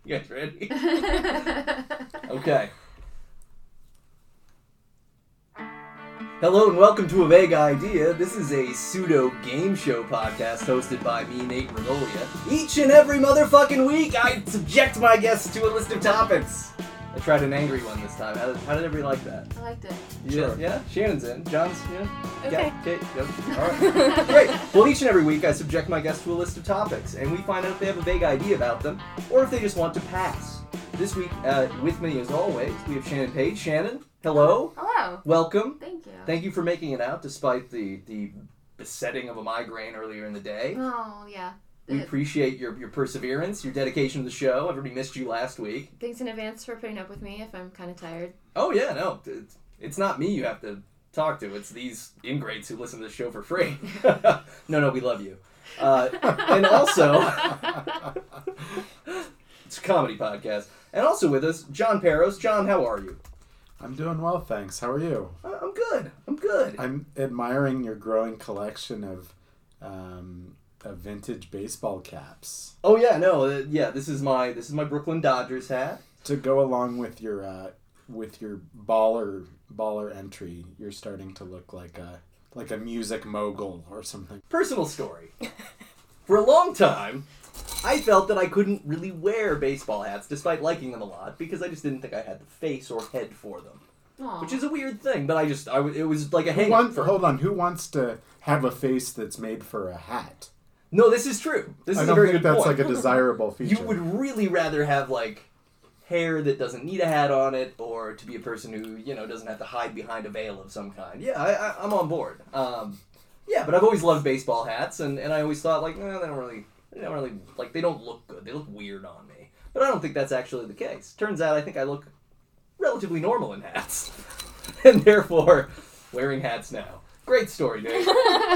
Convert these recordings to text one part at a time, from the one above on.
You guys ready? Okay. Hello and welcome to A Vague Idea. This is a pseudo game show podcast hosted by me, Nate Regolia. Each and every motherfucking week, I subject my guests to a list of topics. I tried an angry one this time. How did everybody like that? I liked it. Sure. Yeah? Shannon's in. John's, Okay. Kate, yep. All right. Great. Well, each and every week, I subject my guests to a list of topics, and we find out if they have a vague idea about them, or if they just want to pass. This week, with me, as always, we have Shannon Page. Shannon, hello. Hello. Welcome. Thank you. Thank you for making it out, despite the besetting of a migraine earlier in the day. Oh, yeah. We appreciate your perseverance, your dedication to the show. Everybody missed you last week. Thanks in advance for putting up with me if I'm kind of tired. Oh, yeah, no. It's not me you have to talk to. It's these ingrates who listen to the show for free. No, we love you. And also, it's a comedy podcast. And also with us, John Peros. John, how are you? I'm doing well, thanks. How are you? I'm good. I'm admiring your growing collection of vintage baseball caps. Oh yeah, no, this is my Brooklyn Dodgers hat. To go along with your baller entry, you're starting to look like a music mogul or something. Personal story. For a long time, I felt that I couldn't really wear baseball hats, despite liking them a lot, because I just didn't think I had the face or head for them. Aww. Which is a weird thing, but it was like a Hold on, who wants to have a face that's made for a hat? No, this is true. This is I a very don't think good that's point. like a desirable feature. You would really rather have, like, hair that doesn't need a hat on it, or to be a person who, doesn't have to hide behind a veil of some kind. Yeah, I'm on board. Yeah, but I've always loved baseball hats, and I always thought, like, they don't really, like, they don't look good. They look weird on me. But I don't think that's actually the case. Turns out I think I look relatively normal in hats. And therefore, wearing hats now. Great story, Dave.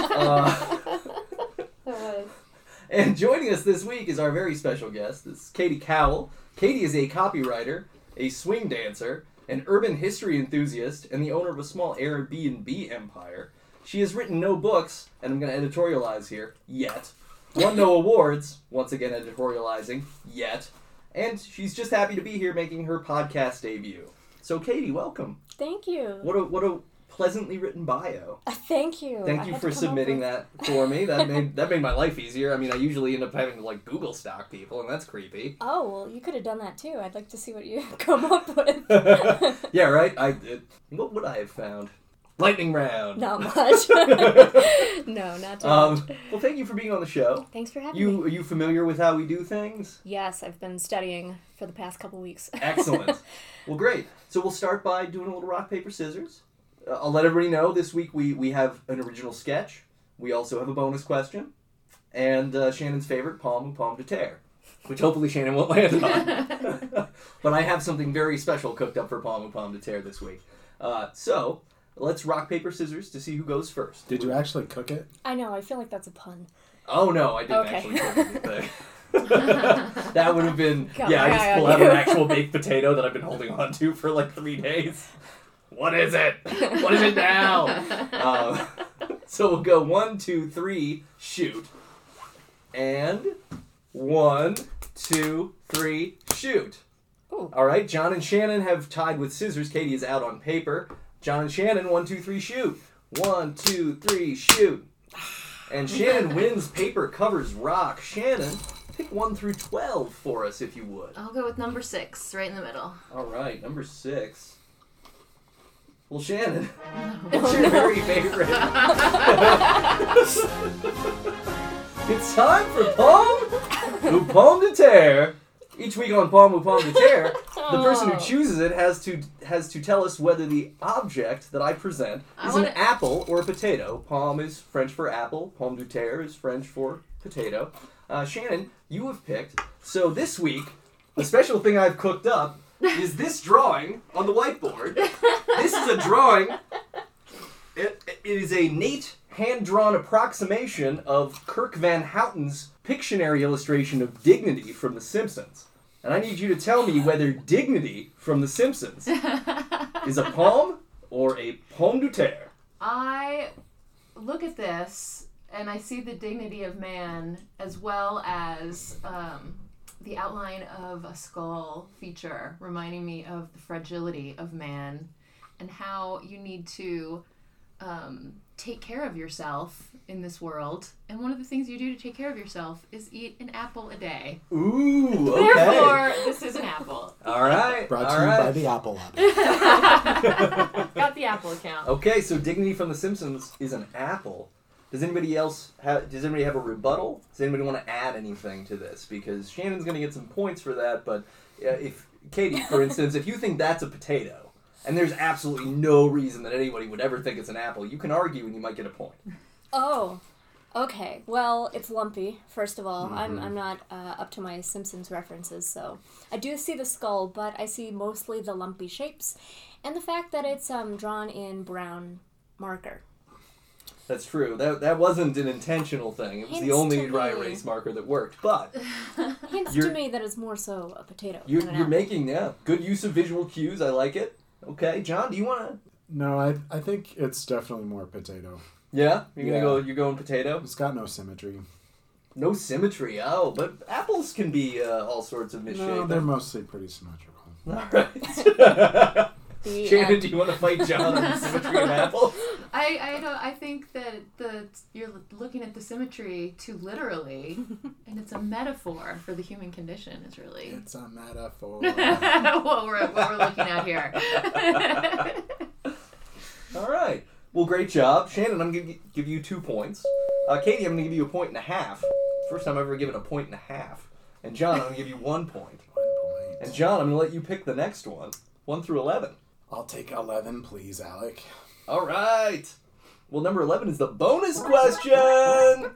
And joining us this week is our very special guest. This is Katie Cowell. Katie is a copywriter, a swing dancer, an urban history enthusiast, and the owner of a small Airbnb empire. She has written no books, and I'm going to editorialize here, yet. Won no awards, once again editorializing, yet. And she's just happy to be here making her podcast debut. So Katie, welcome. Thank you. What a pleasantly written bio. Thank you. Thank you for submitting that for me. That made my life easier. I mean, I usually end up having to like Google stalk people, and that's creepy. Oh, well, you could have done that too. I'd like to see what you come up with. Yeah, right? What would I have found? Lightning round. Not much. No, not too much. Well, thank you for being on the show. Thanks for having me. Are you familiar with how we do things? Yes, I've been studying for the past couple weeks. Excellent. Well, great. So we'll start by doing a little rock, paper, scissors. I'll let everybody know this week we have an original sketch. We also have a bonus question. And Shannon's favorite, Pomme ou Pomme de Terre, which hopefully Shannon won't land on. But I have something very special cooked up for Pomme ou Pomme de Terre this week. So let's rock, paper, scissors to see who goes first. Did you actually cook it? I know, I feel like that's a pun. Oh, no, I didn't actually cook anything. That would have been... Got I my just eye pull on out you. an actual baked potato that I've been holding on to for like 3 days. What is it? What is it now? So we'll go 1, 2, 3, shoot. And 1, 2, 3, shoot. Ooh. All right, John and Shannon have tied with scissors. Katie is out on paper. John and Shannon, 1, 2, 3, shoot. 1, 2, 3, shoot. And Shannon wins paper covers rock. Shannon, pick 1 through 12 for us, if you would. I'll go with number 6, right in the middle. All right, number 6. Well, Shannon, it's your very favorite. It's time for Pomme ou Pomme de Terre. Each week on Pomme ou Pomme de Terre, the person who chooses it has to tell us whether the object that I present is an apple or a potato. Pomme is French for apple. Pomme de terre is French for potato. Shannon, you have picked. So this week, the special thing I've cooked up is this drawing on the whiteboard. This is a drawing. It is a Nate hand-drawn approximation of Kirk Van Houten's Pictionary illustration of Dignity from The Simpsons. And I need you to tell me whether Dignity from The Simpsons is a pomme or a pomme de terre. I look at this, and I see the dignity of man, as well as the outline of a skull feature, reminding me of the fragility of man and how you need to take care of yourself in this world. And one of the things you do to take care of yourself is eat an apple a day. Ooh, okay. Therefore, this is an apple. All right. Brought all to you right. by the Apple Lobby. Got the apple account. Okay, so Dignity from The Simpsons is an apple. Does anybody have a rebuttal? Does anybody want to add anything to this? Because Shannon's going to get some points for that, but if Katie, for instance, if you think that's a potato, and there's absolutely no reason that anybody would ever think it's an apple, you can argue and you might get a point. Oh, okay. Well, it's lumpy, first of all. I'm not up to my Simpsons references, so I do see the skull, but I see mostly the lumpy shapes and the fact that it's drawn in brown marker. That's true. That wasn't an intentional thing. It was the Hints only to dry me. erase marker that worked. But Hints to me that it's more so a potato. than an you're apple. making good use of visual cues. I like it. Okay, John, do you want to? No, I think it's definitely more potato. Yeah, you're Yeah. gonna go. You're going potato. It's got no symmetry. No symmetry. Oh, but apples can be all sorts of No, misshapen. they're mostly pretty symmetrical. All right. The, Shannon, do you want to fight John on the symmetry of apples? I think that you're looking at the symmetry too literally, and it's a metaphor for the human condition. Is really It's a metaphor. what we're looking at here. All right. Well, great job. Shannon, I'm going to give you 2 points. Katie, I'm going to give you 1.5. First time I've ever given 1.5. And John, I'm going to give you 1 point. 1 point. And John, I'm going to let you pick the next one. 1 through 11. I'll take 11, please, Alec. All right. Well, number 11 is the bonus question.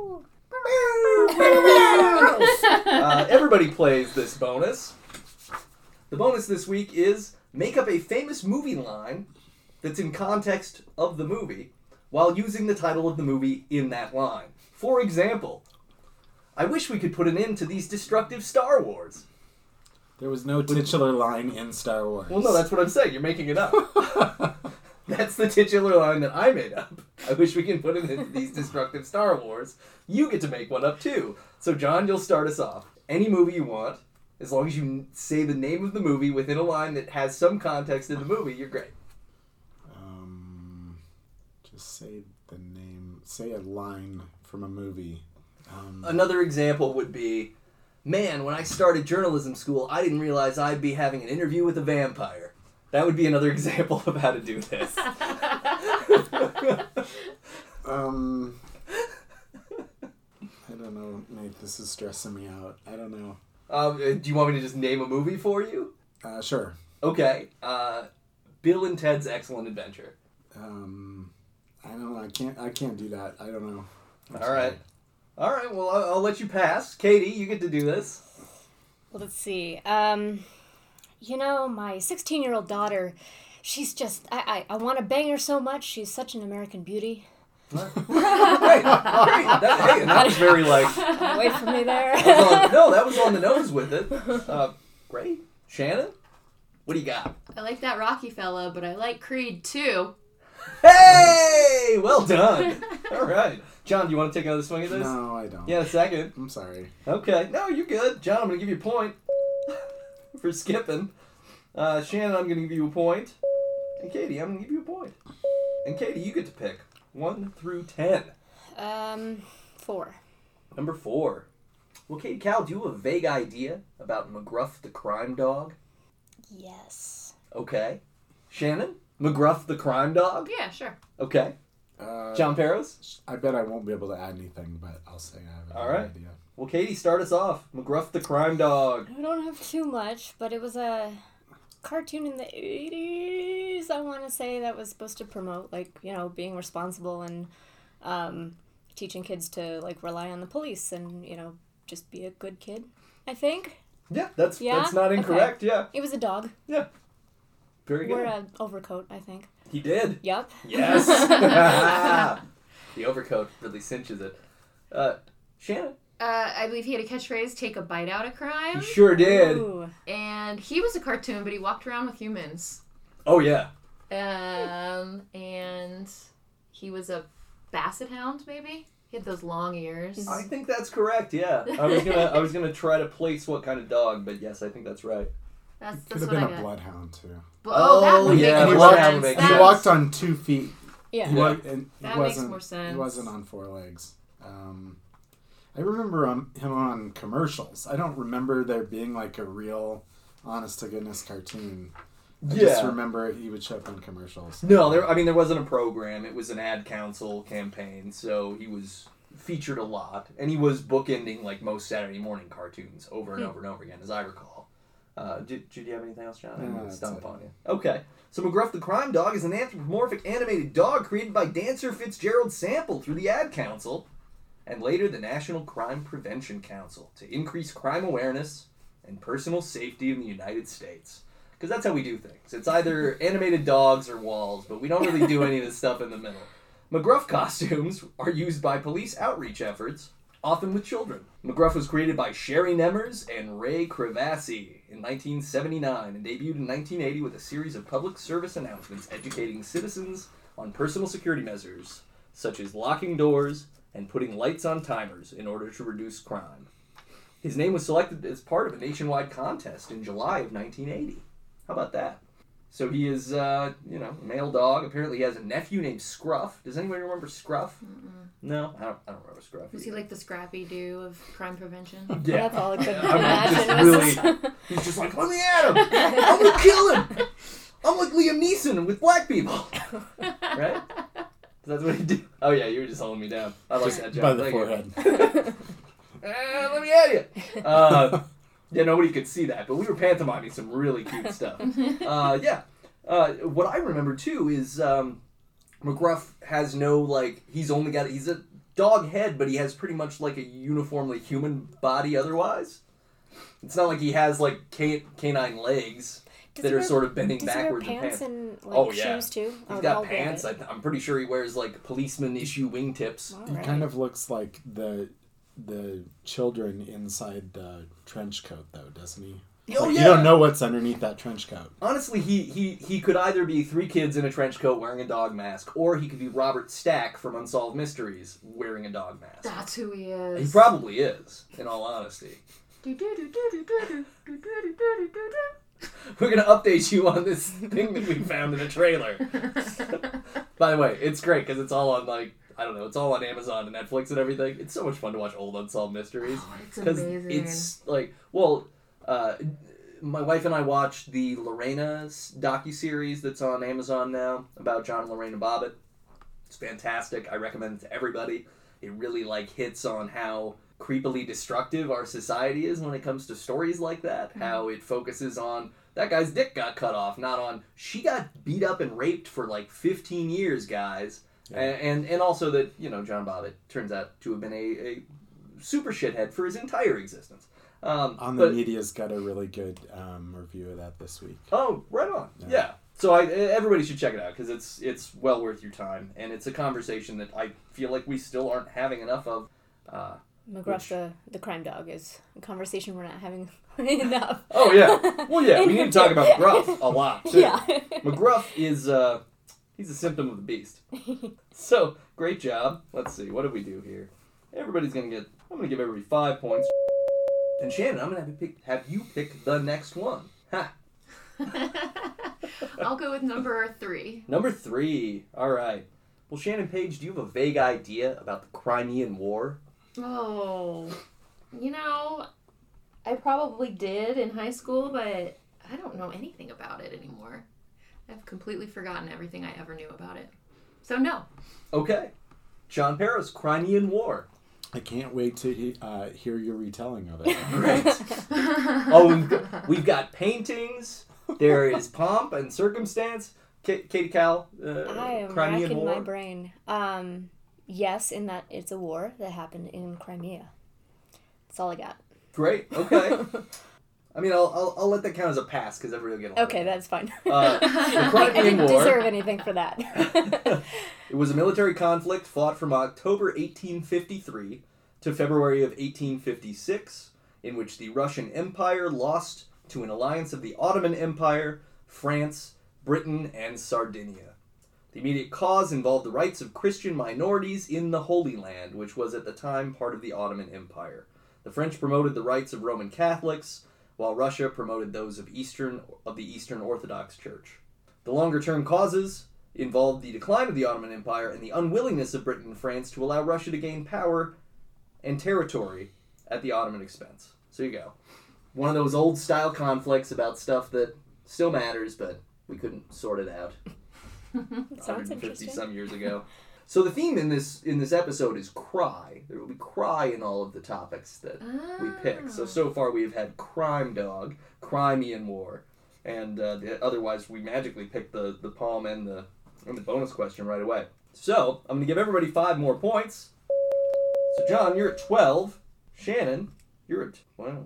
Everybody plays this bonus. The bonus this week is make up a famous movie line that's in context of the movie while using the title of the movie in that line. For example, I wish we could put an end to these destructive Star Wars. There was no titular line in Star Wars. Well, no, that's what I'm saying. You're making it up. That's the titular line that I made up. I wish we could put it in these destructive Star Wars. You get to make one up, too. So, John, you'll start us off. Any movie you want, as long as you say the name of the movie within a line that has some context in the movie, you're great. Just say the name. Say a line from a movie. Another example would be, man, when I started journalism school, I didn't realize I'd be having an interview with a vampire. That would be another example of how to do this. I don't know, Nate. This is stressing me out. I don't know. Do you want me to just name a movie for you? Sure. Okay. Bill and Ted's Excellent Adventure. I don't know. I can't do that. I don't know. All right. All right. Well, I'll let you pass. Katie, you get to do this. Well, let's see. You know, my 16-year-old daughter, she's just, I want to bang her so much. She's such an American beauty. Great. That was very Wait for me there. that was on the nose with it. Great. Shannon, what do you got? I like that Rocky fella, but I like Creed too. Hey, well done. All right. John, do you want to take another swing at this? No, I don't. Yeah, a second. I'm sorry. Okay. No, you're good. John, I'm going to give you a point for skipping. Shannon, I'm going to give you a point. And Katie, I'm going to give you a point. And Katie, you get to pick 1 through 10. 4. Number 4. Well, Katie Cal, do you have a vague idea about McGruff the crime dog? Yes. Okay. Shannon? McGruff the crime dog? Yeah, sure. Okay. John Peros? I bet I won't be able to add anything, but I'll say I have All no right. idea. Well, Katie, start us off. McGruff the crime dog. I don't have too much, but it was a cartoon in the 80s, I want to say, that was supposed to promote, like, you know, being responsible and teaching kids to, like, rely on the police and, you know, just be a good kid, I think. Yeah, that's Yeah? not incorrect. Okay. Yeah. It was a dog. Yeah. Very Wore good. an overcoat, I think. He did. Yup. Yes. The overcoat really cinches it. Shannon? I believe he had a catchphrase, take a bite out of crime. He sure did. Ooh. And he was a cartoon, but he walked around with humans. Oh, yeah. And he was a basset hound, maybe? He had those long ears. I think that's correct. Yeah, I was gonna try to place what kind of dog, but yes, I think that's right. That's Could have what been I a got. bloodhound too. Oh, that would yeah, make more bloodhound sense. would make He sense. walked on 2 feet. Yeah. He That makes wasn't, more sense. He wasn't on 4 legs. I remember him on commercials. I don't remember there being like a real, honest to goodness cartoon. I just remember he would show up in commercials. No, there wasn't a program. It was an ad council campaign, so he was featured a lot, and he was bookending like most Saturday morning cartoons over and over and over again, as I recall. Did you have anything else, John? I didn't stump on you. Okay. So McGruff the Crime Dog is an anthropomorphic animated dog created by dancer Fitzgerald Sample through the Ad Council and later the National Crime Prevention Council to increase crime awareness and personal safety in the United States. Because that's how we do things. It's either animated dogs or walls, but we don't really do any of this stuff in the middle. McGruff costumes are used by police outreach efforts, often with children. McGruff was created by Sherry Nemmers and Ray Crevassi in 1979 and debuted in 1980 with a series of public service announcements educating citizens on personal security measures, such as locking doors and putting lights on timers in order to reduce crime. His name was selected as part of a nationwide contest in July of 1980. How about that? So he is, a male dog. Apparently he has a nephew named Scruff. Does anybody remember Scruff? Mm-mm. No? I don't remember Scruff. Was he like the Scrappy-Doo of crime prevention? Yeah. That's all I could I imagine. mean, he's just like, let me at him! I'm gonna kill him! I'm like Liam Neeson with black people! Right? That's what he did. Oh yeah, you were just holding me down. I like that joke. By the Thank you. forehead. Let me at you! Yeah, nobody could see that, but we were pantomiming some really cute stuff. What I remember too is McGruff has no, he's a dog head, but he has pretty much like a uniformly human body otherwise. It's not like he has canine legs that are sort of bending backwards. Does he wear pants and shoes too? He's got pants. I'm pretty sure he wears policeman issue wingtips. He kind of looks like the children inside the trench coat, though, doesn't he? Oh, You don't know what's underneath that trench coat. Honestly, he could either be 3 kids in a trench coat wearing a dog mask, or he could be Robert Stack from Unsolved Mysteries wearing a dog mask. That's who he is. He probably is, in all honesty. We're going to update you on this thing that we found in a trailer. By the way, it's great because it's all on, it's all on Amazon and Netflix and everything. It's so much fun to watch old Unsolved Mysteries. Oh, it's amazing. It's my wife and I watched the Lorena docuseries that's on Amazon now about John and Lorena Bobbitt. It's fantastic. I recommend it to everybody. It really hits on how creepily destructive our society is when it comes to stories like that. Mm-hmm. How it focuses on that guy's dick got cut off, not on she got beat up and raped for 15 years, guys. Yeah. And also that, John Bobbitt turns out to have been a super shithead for his entire existence. The Media's got a really good review of that this week. Oh, right on. Yeah. So everybody should check it out because it's well worth your time, and it's a conversation that I feel like we still aren't having enough of. McGruff the crime dog is a conversation we're not having enough. Oh yeah. Well, yeah. We need to talk about McGruff a lot too. Yeah. McGruff is he's a symptom of the beast. So great job. Let's see. What did we do here? I'm gonna give everybody 5 points. And Shannon, I'm gonna have you pick the next one. Ha. I'll go with number 3. Number 3. All right. Well, Shannon Page, do you have a vague idea about the Crimean War? Oh, I probably did in high school, but I don't know anything about it anymore. I've completely forgotten everything I ever knew about it. So no. Okay. John Perros, Crimean War. I can't wait to hear your retelling of it. Great. We've got paintings. There is pomp and circumstance. Katie Cal, I am Crimean racking War. my brain. Yes, in that it's a war that happened in Crimea. That's all I got. Great. Okay. I mean, I'll let that count as a pass because everybody will get along. Okay, that's fine. The I Crimean didn't War. deserve anything for that. It was a military conflict fought from October 1853 to February of 1856, in which the Russian Empire lost to an alliance of the Ottoman Empire, France, Britain, and Sardinia. The immediate cause involved the rights of Christian minorities in the Holy Land, which was at the time part of the Ottoman Empire. The French promoted the rights of Roman Catholics, while Russia promoted those of the Eastern Orthodox Church. The longer-term causes involved the decline of the Ottoman Empire and the unwillingness of Britain and France to allow Russia to gain power and territory at the Ottoman expense. So you go. One of those old-style conflicts about stuff that still matters, but we couldn't sort it out. Sounds interesting. Some years ago. So the theme in this episode is cry. There will be cry in all of the topics that we pick. So far we've had Crime Dog, Crimean War, and otherwise we magically picked the poem and the bonus question right away. So I'm going to give everybody 5 more points. So John, you're at 12. Shannon, you're at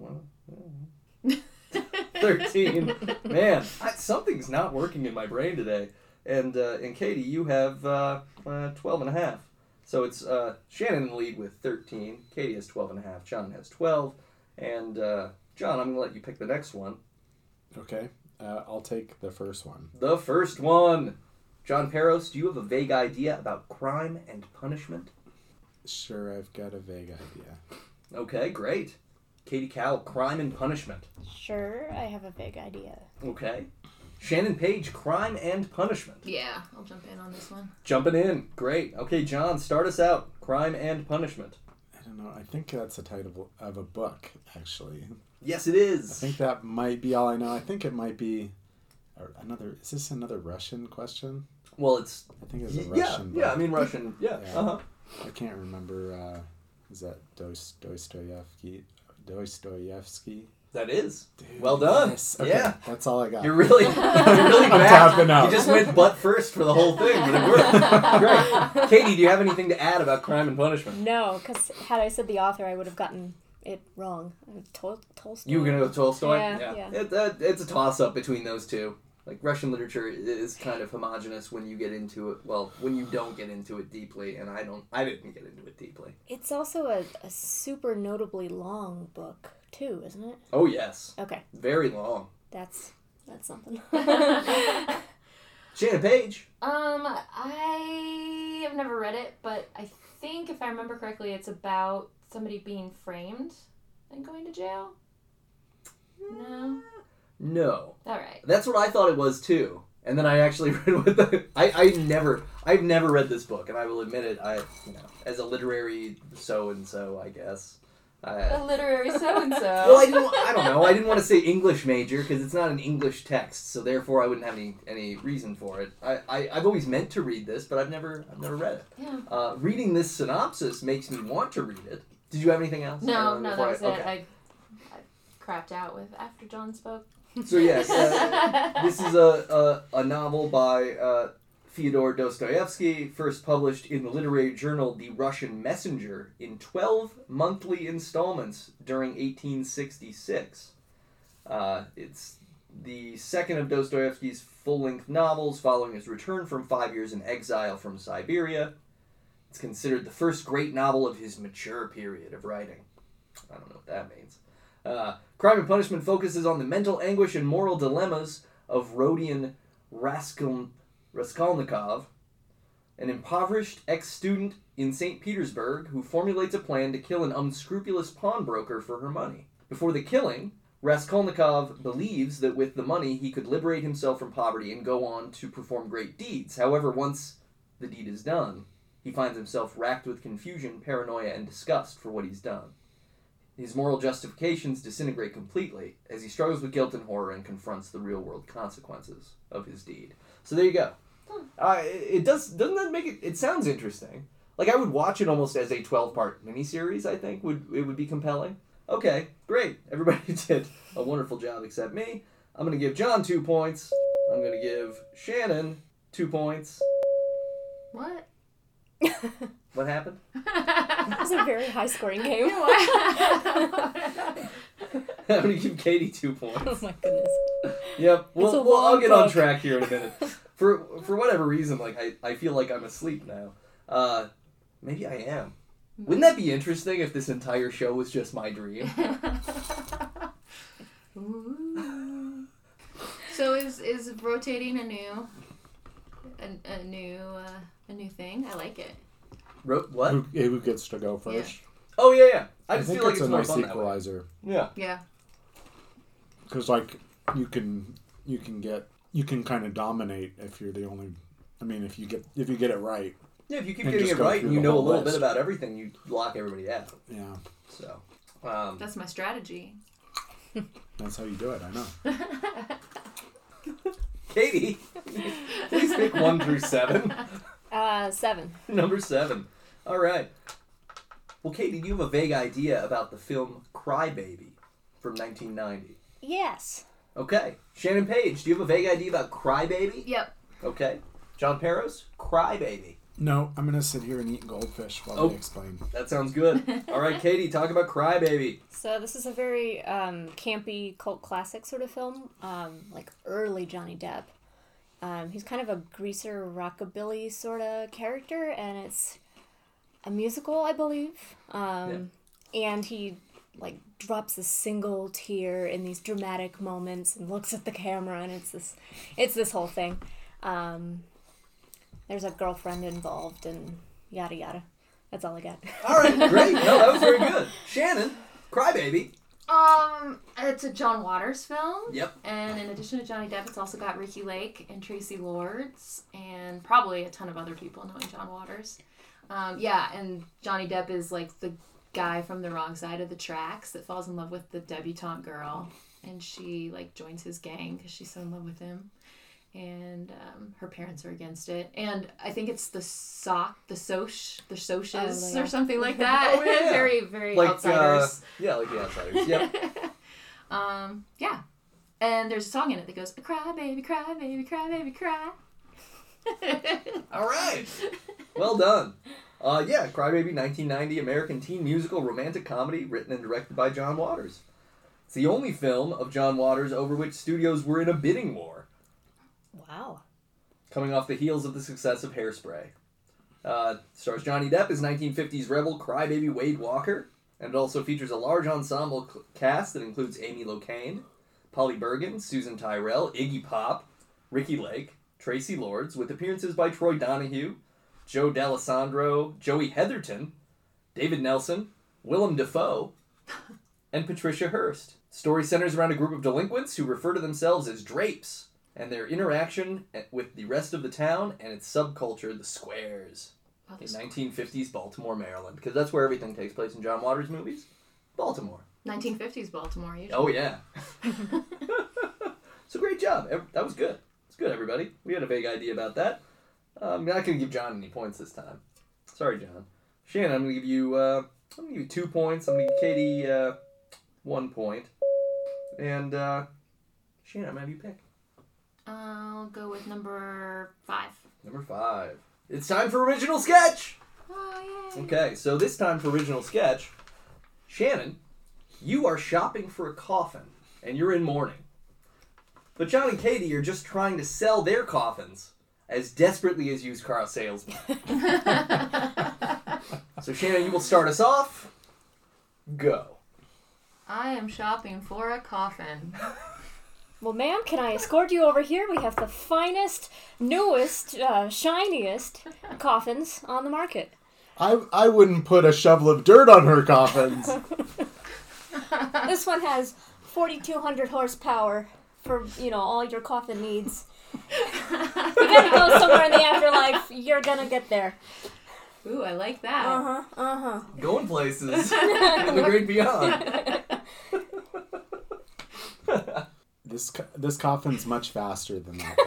13. Man, something's not working in my brain today. And Katie, you have 12 and a half. So it's Shannon in the lead with 13. Katie has 12 and a half. John has 12. And John, I'm going to let you pick the next one. Okay. I'll take the first one. The first one. John Peros, do you have a vague idea about crime and punishment? Sure, I've got a vague idea. Okay, great. Katie Cowell, crime and punishment. Sure, I have a vague idea. Okay. Shannon Page, crime and punishment. Yeah, I'll jump in on this one. Jumping in. Great. Okay, John, start us out. Crime and punishment. I don't know. I think that's the title of a book, actually. Yes, it is. I think that might be all I know. I think it might be another... Is this another Russian question? Well, it's... I think it's a Russian book. Yeah, I mean Russian. Yeah, uh-huh. I can't remember... is that Dostoevsky? That is. Dude, well done. Yes. Okay, yeah. That's all I got. You're really I'm back. tapping out. You just went butt first for the whole thing, but it worked. Great. Katie, do you have anything to add about crime and punishment? No, because had I said the author, I would have gotten it wrong. Tolstoy. You were going to go Tolstoy? Yeah. It's a toss-up between those two. Like, Russian literature is kind of homogenous when you get into it. Well, when you don't get into it deeply, and I didn't get into it deeply. It's also a super notably long book, too, isn't it? Oh, yes. Okay. Very long. That's something. Shannon Page. I have never read it, but I think if I remember correctly, it's about somebody being framed and going to jail. No. No. All right. That's what I thought it was too. And then I actually read what I've never read this book, and I will admit it. As a literary so and so, I guess. A literary so and so. Well, I don't know. I didn't want to say English major because it's not an English text, so therefore I wouldn't have any reason for it. I've always meant to read this, but I've never read it. Yeah. Reading this synopsis makes me want to read it. Did you have anything else? No, that was it. Okay. I crapped out with after John spoke. So yes, this is a novel by Fyodor Dostoevsky, first published in the literary journal The Russian Messenger in 12 monthly installments during 1866. It's the second of Dostoevsky's full-length novels following his return from 5 years in exile from Siberia. It's considered the first great novel of his mature period of writing. I don't know what that means. Crime and Punishment focuses on the mental anguish and moral dilemmas of Rodion Raskolnikov, an impoverished ex-student in St. Petersburg who formulates a plan to kill an unscrupulous pawnbroker for her money. Before the killing, Raskolnikov believes that with the money he could liberate himself from poverty and go on to perform great deeds. However, once the deed is done, he finds himself racked with confusion, paranoia, and disgust for what he's done. His moral justifications disintegrate completely as he struggles with guilt and horror and confronts the real-world consequences of his deed. So there you go. Doesn't that make it... It sounds interesting. Like, I would watch it almost as a 12-part miniseries, I think. It would be compelling. Okay, great. Everybody did a wonderful job except me. I'm going to give John 2 points. I'm going to give Shannon 2 points. What? What happened? It was a very high-scoring game. I'm going to give Katie 2 points. Oh my goodness. Yep. It's a I'll long get on book. track here in a minute. For whatever reason, like I feel like I'm asleep now. Maybe I am. Wouldn't that be interesting if this entire show was just my dream? Ooh. So is rotating a new a new thing. I like it. What? Who gets to go first? Oh yeah. I I just think feel like it's it's a more nice fun that way. equalizer Yeah. Yeah. because like you can kind of dominate if you're the only. I mean, if you get it right. Yeah, if you keep And getting just it go right through and you the know a whole little bit list. about everything, you lock everybody out. Yeah, So, That's my strategy. that's how you do it. I know. Katie, please pick 1 through 7. 7. Number 7. All right. Well, Katie, do you have a vague idea about the film Cry Baby from 1990? Yes. Okay. Shannon Page, do you have a vague idea about Cry Baby? Yep. Okay. John Peros, Cry Baby. No, I'm gonna sit here and eat goldfish while they explain. That sounds good. All right, Katie, talk about Cry Baby. So this is a very campy cult classic sort of film, like early Johnny Depp. He's kind of a greaser rockabilly sort of character, and it's a musical, I believe. And he like drops a single tear in these dramatic moments and looks at the camera, and it's this whole thing. There's a girlfriend involved and yada yada. That's all I got. All right, great. No, that was very good. Shannon, Cry Baby. It's a John Waters film. Yep. And in addition to Johnny Depp, it's also got Ricky Lake and Tracy Lords and probably a ton of other people knowing John Waters. And Johnny Depp is like the guy from the wrong side of the tracks that falls in love with the debutante girl, and she like joins his gang because she's so in love with him. And her parents are against it, and I think it's the Soches or something like that. Oh, yeah. Very, very Like, outsiders. like the Outsiders. Yep. Yeah. And there's a song in it that goes, cry, baby, cry, baby, cry, baby, cry. All right. Well done. Cry Baby, 1990 American teen musical romantic comedy written and directed by John Waters. It's the only film of John Waters over which studios were in a bidding war. Wow. Coming off the heels of the success of Hairspray. Stars Johnny Depp as 1950s rebel crybaby Wade Walker, and it also features a large ensemble cast that includes Amy Locane, Polly Bergen, Susan Tyrrell, Iggy Pop, Ricky Lake, Tracy Lords, with appearances by Troy Donahue, Joe D'Alessandro, Joey Heatherton, David Nelson, Willem Dafoe, and Patricia Hearst. Story centers around a group of delinquents who refer to themselves as drapes, and their interaction with the rest of the town and its subculture, the Squares, in 1950s Baltimore, Maryland. Because that's where everything takes place in John Waters' movies. Baltimore. 1950s Baltimore, usually. Oh, yeah. So great job. That was good. It's good, everybody. We had a vague idea about that. I'm not going to give John any points this time. Sorry, John. Shannon, I'm going to give you 2 points. I'm going to give Katie 1 point. And Shannon, I'm going to have you pick. I'll go with number 5. Number 5. It's time for original sketch! Oh, yay. Okay, so this time for original sketch, Shannon, you are shopping for a coffin, and you're in mourning. But John and Katie are just trying to sell their coffins as desperately as used car salesmen. So Shannon, you will start us off. Go. I am shopping for a coffin. Well, ma'am, can I escort you over here? We have the finest, newest, shiniest coffins on the market. I wouldn't put a shovel of dirt on her coffins. This one has 4,200 horsepower for, all your coffin needs. You gotta go somewhere in the afterlife. You're gonna get there. Ooh, I like that. Going places in the great beyond. This coffin's much faster than that.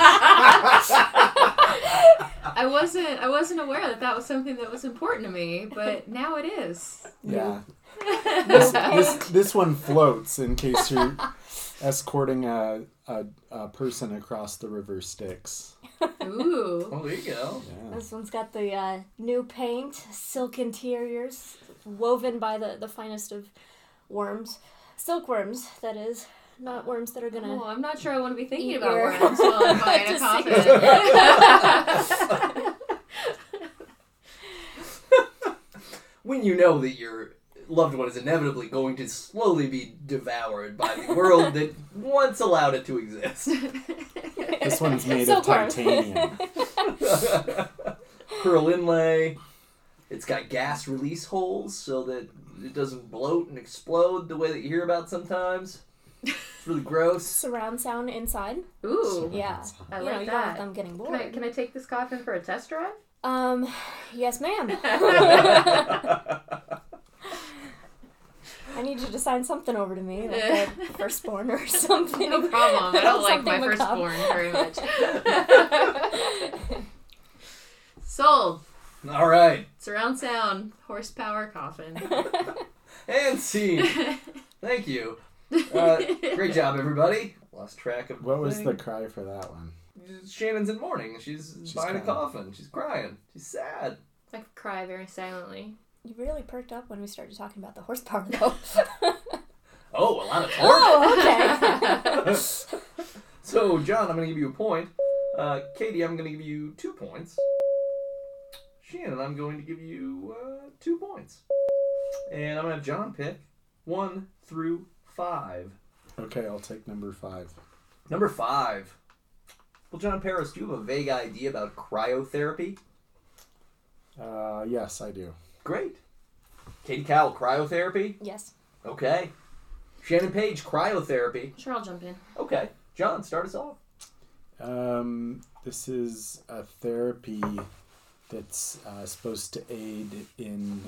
I wasn't aware that was something that was important to me, but now it is. Yeah. This one floats in case you're escorting a person across the river Styx. Ooh. Oh, there you go. Yeah. This one's got the new paint, silk interiors, woven by the finest of worms. Silkworms, that is. Not worms that are gonna... Oh, I'm not sure I want to be thinking eat about your- worms while I'm buying a coffin. When you know that your loved one is inevitably going to slowly be devoured by the world that once allowed it to exist. This one's made So of titanium. Pearl inlay. It's got gas release holes so that it doesn't bloat and explode the way that you hear about sometimes. It's really gross. Surround sound inside. Ooh. Yeah. I You like know, you don't that. want them getting bored. Can I take this coffin for a test drive? Yes, ma'am. I need you to sign something over to me, like a firstborn or something. No problem. I don't like my Something firstborn macabre. very much. Sold. All right. Surround sound, horsepower coffin. And scene. Thank you. Great job, everybody. Lost track of What was thing. the cry for that one? Shannon's in mourning. She's buying a crying. coffin. She's crying. She's sad. I cry very silently. You really perked up when we started talking about the horsepower, though. Oh, a lot of torque. Oh, okay. So, John, I'm going to give you a point. Katie, I'm going to give you 2 points. Shannon, I'm going to give you 2 points. And I'm going to have John pick 1 through 5. Okay, I'll take number 5. Number 5. Well, John Paris, do you have a vague idea about cryotherapy? Yes, I do. Great. Katie Cowell, cryotherapy? Yes. Okay. Shannon Page, cryotherapy? Sure, I'll jump in. Okay. John, start us off. This is a therapy that's supposed to aid in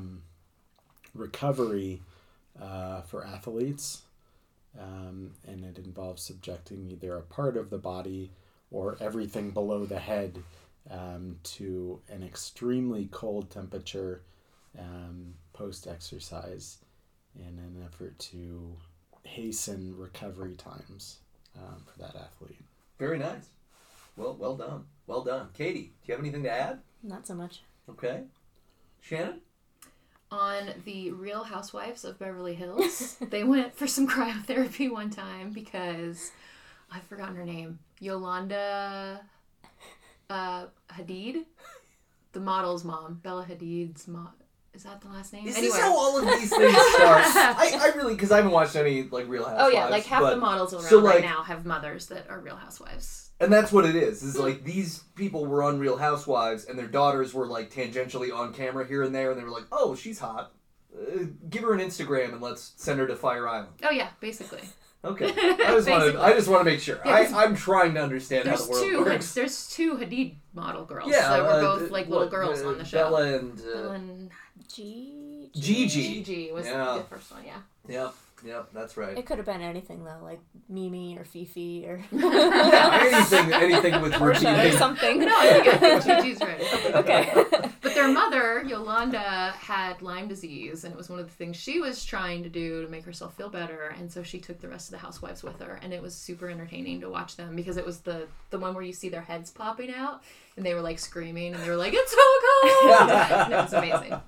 recovery for athletes, and it involves subjecting either a part of the body or everything below the head to an extremely cold temperature post-exercise in an effort to hasten recovery times for that athlete. Very nice. Well done. Well done. Katie, do you have anything to add? Not so much. Okay. Shannon? On the Real Housewives of Beverly Hills, they went for some cryotherapy one time because I've forgotten her name. Yolanda Hadid, the model's mom. Bella Hadid's mom. Is that the last name? Is Anyway. this how all of these things start? I really, because I haven't watched any Real Housewives. Oh yeah, like half but- the models around so, right like- now have mothers that are Real Housewives. And that's what it is like these people were on Real Housewives and their daughters were like tangentially on camera here and there and they were like, oh, she's hot. Give her an Instagram and let's send her to Fire Island. Oh yeah, basically. Okay. I just want to make sure. Yeah, 'cause I'm trying to understand how There's the world two. works. There's 2 Hadid model girls Yeah, that were both like little what, girls on the show. Bella and Bella and Gigi. Gigi was Yeah. the first one, yeah. Yep, that's right. It could have been anything, though, like Mimi or Fifi or Yeah, anything with Portia or repeating. something. No, I think Gigi's right. Okay. But their mother, Yolanda, had Lyme disease, and it was one of the things she was trying to do to make herself feel better, and so she took the rest of the housewives with her, and it was super entertaining to watch them, because it was the one where you see their heads popping out, and they were like screaming, and they were like, it's so cold! And it was amazing.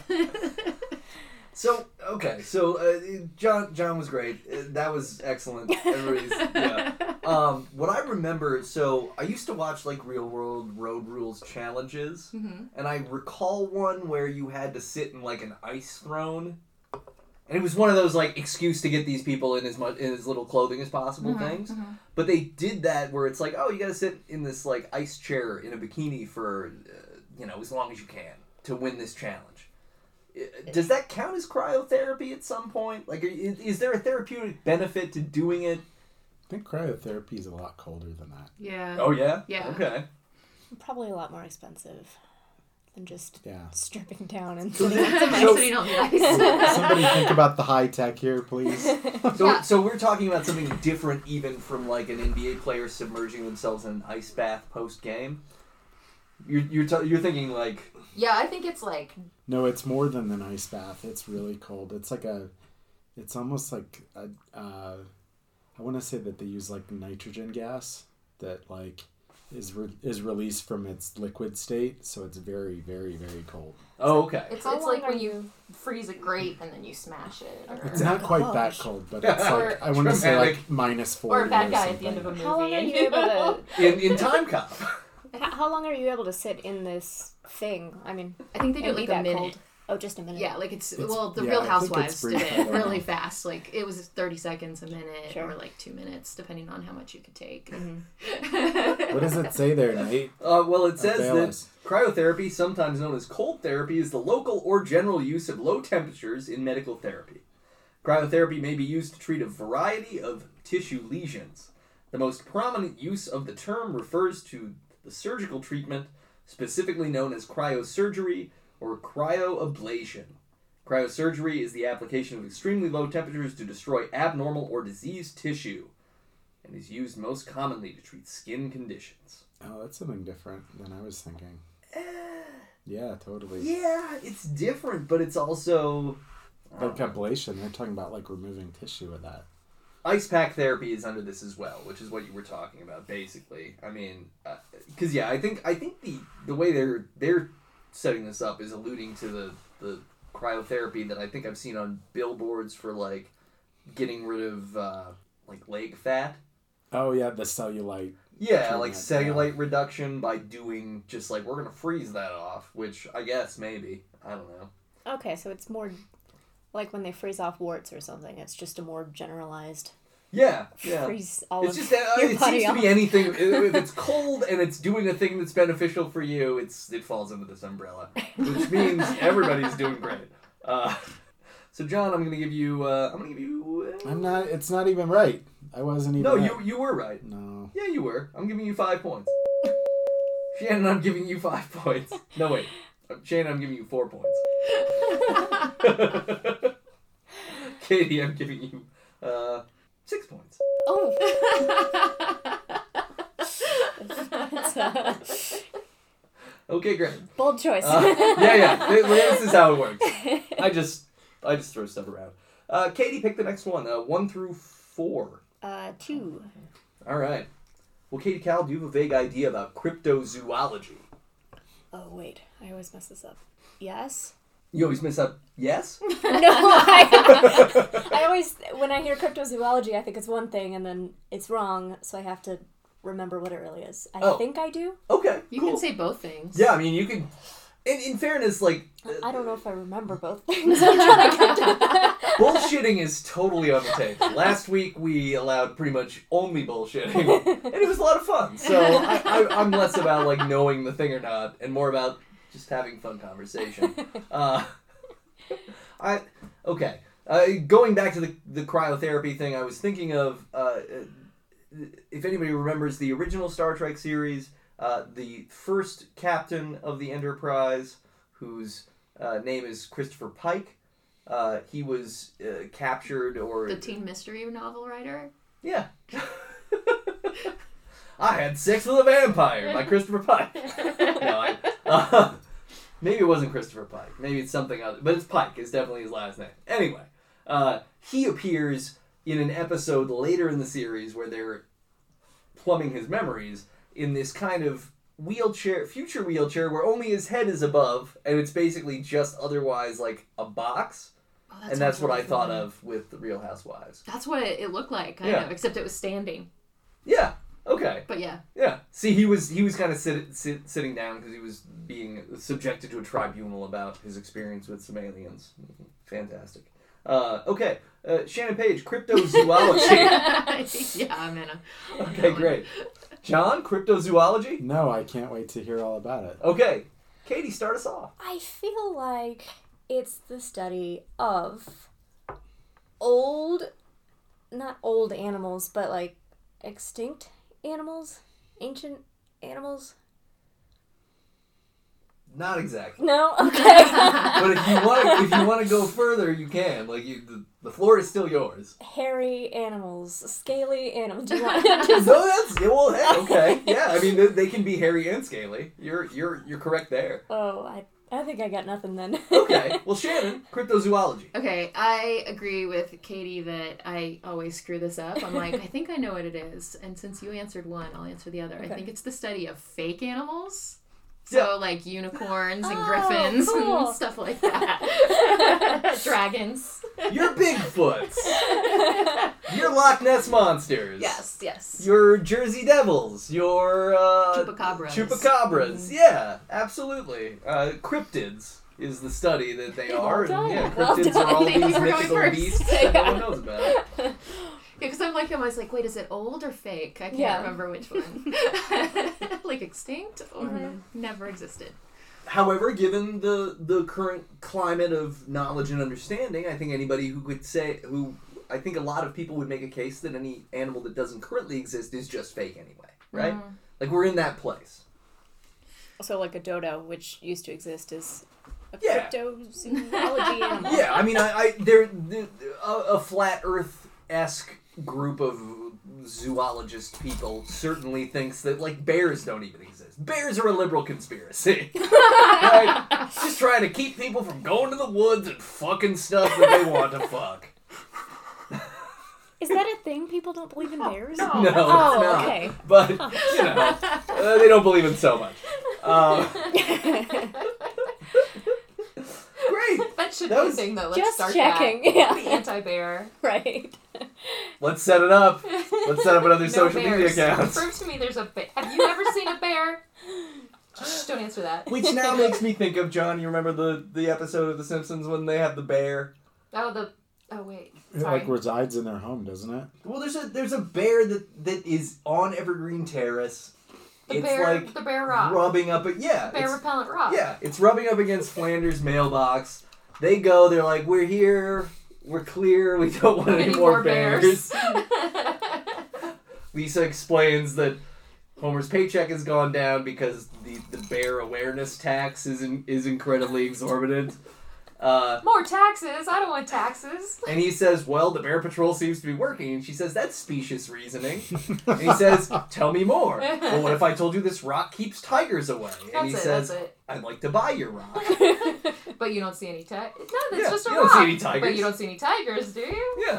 So John was great. That was excellent. Everybody's what I remember. So I used to watch like Real World Road Rules challenges, and I recall one where you had to sit in like an ice throne, and it was one of those like excuse to get these people in as little clothing as possible things. But they did that where it's like, oh, you got to sit in this like ice chair in a bikini for as long as you can to win this challenge. Does that count as cryotherapy at some point? Like, is there a therapeutic benefit to doing it? I think cryotherapy is a lot colder than that. Yeah. Oh, yeah? Yeah. Okay. Probably a lot more expensive than just Yeah. stripping down and So sitting then- on some so- ice. Sitting on the ice. Somebody think about the high tech here, please. So we're talking about something different even from, like, an NBA player submerging themselves in an ice bath post-game? You're thinking, like... Yeah, I think it's like... No, it's more than an ice bath. It's really cold. It's like it's almost like I want to say that they use like nitrogen gas that like is released from its liquid state, so it's very, very, very cold. Oh, okay. It's How like long when are you freeze a grape and then you smash it. Or, It's not quite that gosh. cold, but it's Or- like I want to say Dramatic. like -40 or a bad guy something. at the end of a movie. How long are and you able to? In Time Cop. How long are you able to sit in this thing? I mean, I think they do and it be like a that minute. cold? Oh, just a minute. Yeah, like it's It's- well, the yeah, Real I think Housewives it's did brief, I it don't really know. fast. Like it was 30 seconds a minute Sure. or like 2 minutes, depending on how much you could take. What does it say there, Nate? Well, it says Avail that us. cryotherapy, sometimes known as cold therapy, is the local or general use of low temperatures in medical therapy. Cryotherapy may be used to treat a variety of tissue lesions. The most prominent use of the term refers to the surgical treatment, specifically known as cryosurgery or cryoablation. Cryosurgery is the application of extremely low temperatures to destroy abnormal or diseased tissue, and is used most commonly to treat skin conditions. Oh, that's something different than I was thinking. Yeah, totally. Yeah, it's different, but it's also... Like ablation, they're talking about like removing tissue with that. Ice pack therapy is under this as well, which is what you were talking about, basically. I mean, because I think the way they're setting this up is alluding to the cryotherapy that I think I've seen on billboards for like getting rid of like leg fat. Oh yeah, the cellulite. Yeah, like Treatment, cellulite reduction by doing just like we're gonna freeze that off, which I guess maybe I don't know. Okay, so it's more like when they freeze off warts or something. It's just a more generalized Yeah. freeze all It's of just that your it body seems to off. be anything. If it's cold and it's doing a thing that's beneficial for you, it falls under this umbrella, which means everybody's doing great. So John, I'm gonna give you. I'm not. It's not even right. I wasn't even. No, right. you were right. No. Yeah, you were. I'm giving you 5 points. Shannon, I'm giving you 5 points. No wait, Shannon, I'm giving you 4 points. Katie, I'm giving you 6 points. Oh. That's Okay, great. bold choice. Yeah. This is how it works. I just throw stuff around. Katie, pick the next one. 1 through 4. 2. All right. Well, Katie Cal, do you have a vague idea about cryptozoology? Oh wait, I always mess this up. Yes. You always mess up. Yes. No, I always when I hear cryptozoology, I think it's one thing, and then it's wrong, so I have to remember what it really is. I think I do. Okay. You cool. can say both things. Yeah, I mean, you can. In fairness, like I don't know if I remember both things. I'm trying to get to that. bullshitting is totally on the table. Last week we allowed pretty much only bullshitting, and it was a lot of fun. So I'm less about like knowing the thing or not, and more about just having fun conversation. Going back to the cryotherapy thing, I was thinking of if anybody remembers the original Star Trek series, the first captain of the Enterprise, whose name is Christopher Pike. He was captured or... The teen mystery novel writer? Yeah. I had sex with a vampire by Christopher Pike. No, maybe it wasn't Christopher Pike. Maybe it's something other. But it's Pike. It's definitely his last name. Anyway, he appears in an episode later in the series where they're plumbing his memories in this kind of future wheelchair where only his head is above, and it's basically just otherwise like a box. Oh, And that's what really I thought fun. of with the Real Housewives. That's what it looked like, kind Yeah. of, except it was standing. Yeah. Okay. But yeah. Yeah. See, he was kind of sitting down because he was being subjected to a tribunal about his experience with some aliens. Fantastic. Okay. Shannon Page, cryptozoology. Yeah, I'm in. Okay, great. John, cryptozoology. No, I can't wait to hear all about it. Okay. Katie, start us off. I feel like it's the study of not old animals, but like extinct animals, ancient animals. Not exactly. No, okay. But if you want to go further, you can. Like the floor is still yours. Hairy animals, scaly animals. Do you want just... No, that's well. Hey, okay. Yeah, I mean they can be hairy and scaly. You're correct there. Oh, I think I got nothing then. Okay. Well, Shannon, cryptozoology. Okay, I agree with Katie that I always screw this up. I'm like, I think I know what it is. And since you answered one, I'll answer the other. Okay. I think it's the study of fake animals. Yeah. So, like unicorns and Oh, griffins cool. and stuff like that. Dragons. You're Bigfoots. You're Loch Ness monsters. Yes. You're Jersey Devils. You're Chupacabras. Chupacabras. Yeah, absolutely. Cryptids. is the study that they Well are. done. And yeah, Well cryptids done. are all Thank you these for going mythical first. beasts. That no one knows about. That no one knows about. Yeah, because I was like, wait, is it old or fake? I can't Yeah. remember which one. Like extinct or never existed. However, given the current climate of knowledge and understanding, I think anybody I think a lot of people would make a case that any animal that doesn't currently exist is just fake anyway, right? Like, we're in that place. Also, like a dodo, which used to exist as a Yeah. cryptozoology animal. Yeah, I mean, they're a flat Earth-esque group of zoologist people certainly thinks that, like, bears don't even exist. Bears are a liberal conspiracy. Right? Just trying to keep people from going to the woods and fucking stuff that they want to fuck. Is that a thing? People don't believe in bears? No. No, it's Oh, not. okay. But, you know, they don't believe in so much. Great. That should That be was a thing, though. Let's Just start checking. that. Yeah. The anti-bear. Right. Let's set it up. Let's set up another No social media bears. accounts. Prove to me there's a bear. Have you ever seen a bear? Shh, don't answer that. Which now makes me think of, John, you remember the episode of The Simpsons when they have the bear? Oh wait. It Sorry. like resides in their home, doesn't it? Well, there's a bear that is on Evergreen Terrace. The It's bear, like the bear rock. rubbing up, Bear repellent rock. yeah, it's rubbing up against Flanders' mailbox. They go, they're like, we're here, we're clear, we don't want any more bears. Lisa explains that Homer's paycheck has gone down because the bear awareness tax is incredibly exorbitant. More taxes. I don't want taxes. And he says, well, the bear patrol seems to be working. And she says, that's specious reasoning. And he says, tell me more. Well, what if I told you this rock keeps tigers away? And he says, That's it. I'd like to buy your rock. But you don't see any tigers. No, that's Yeah, just a you rock. don't see any tigers. But you don't see any tigers, do you? Yeah.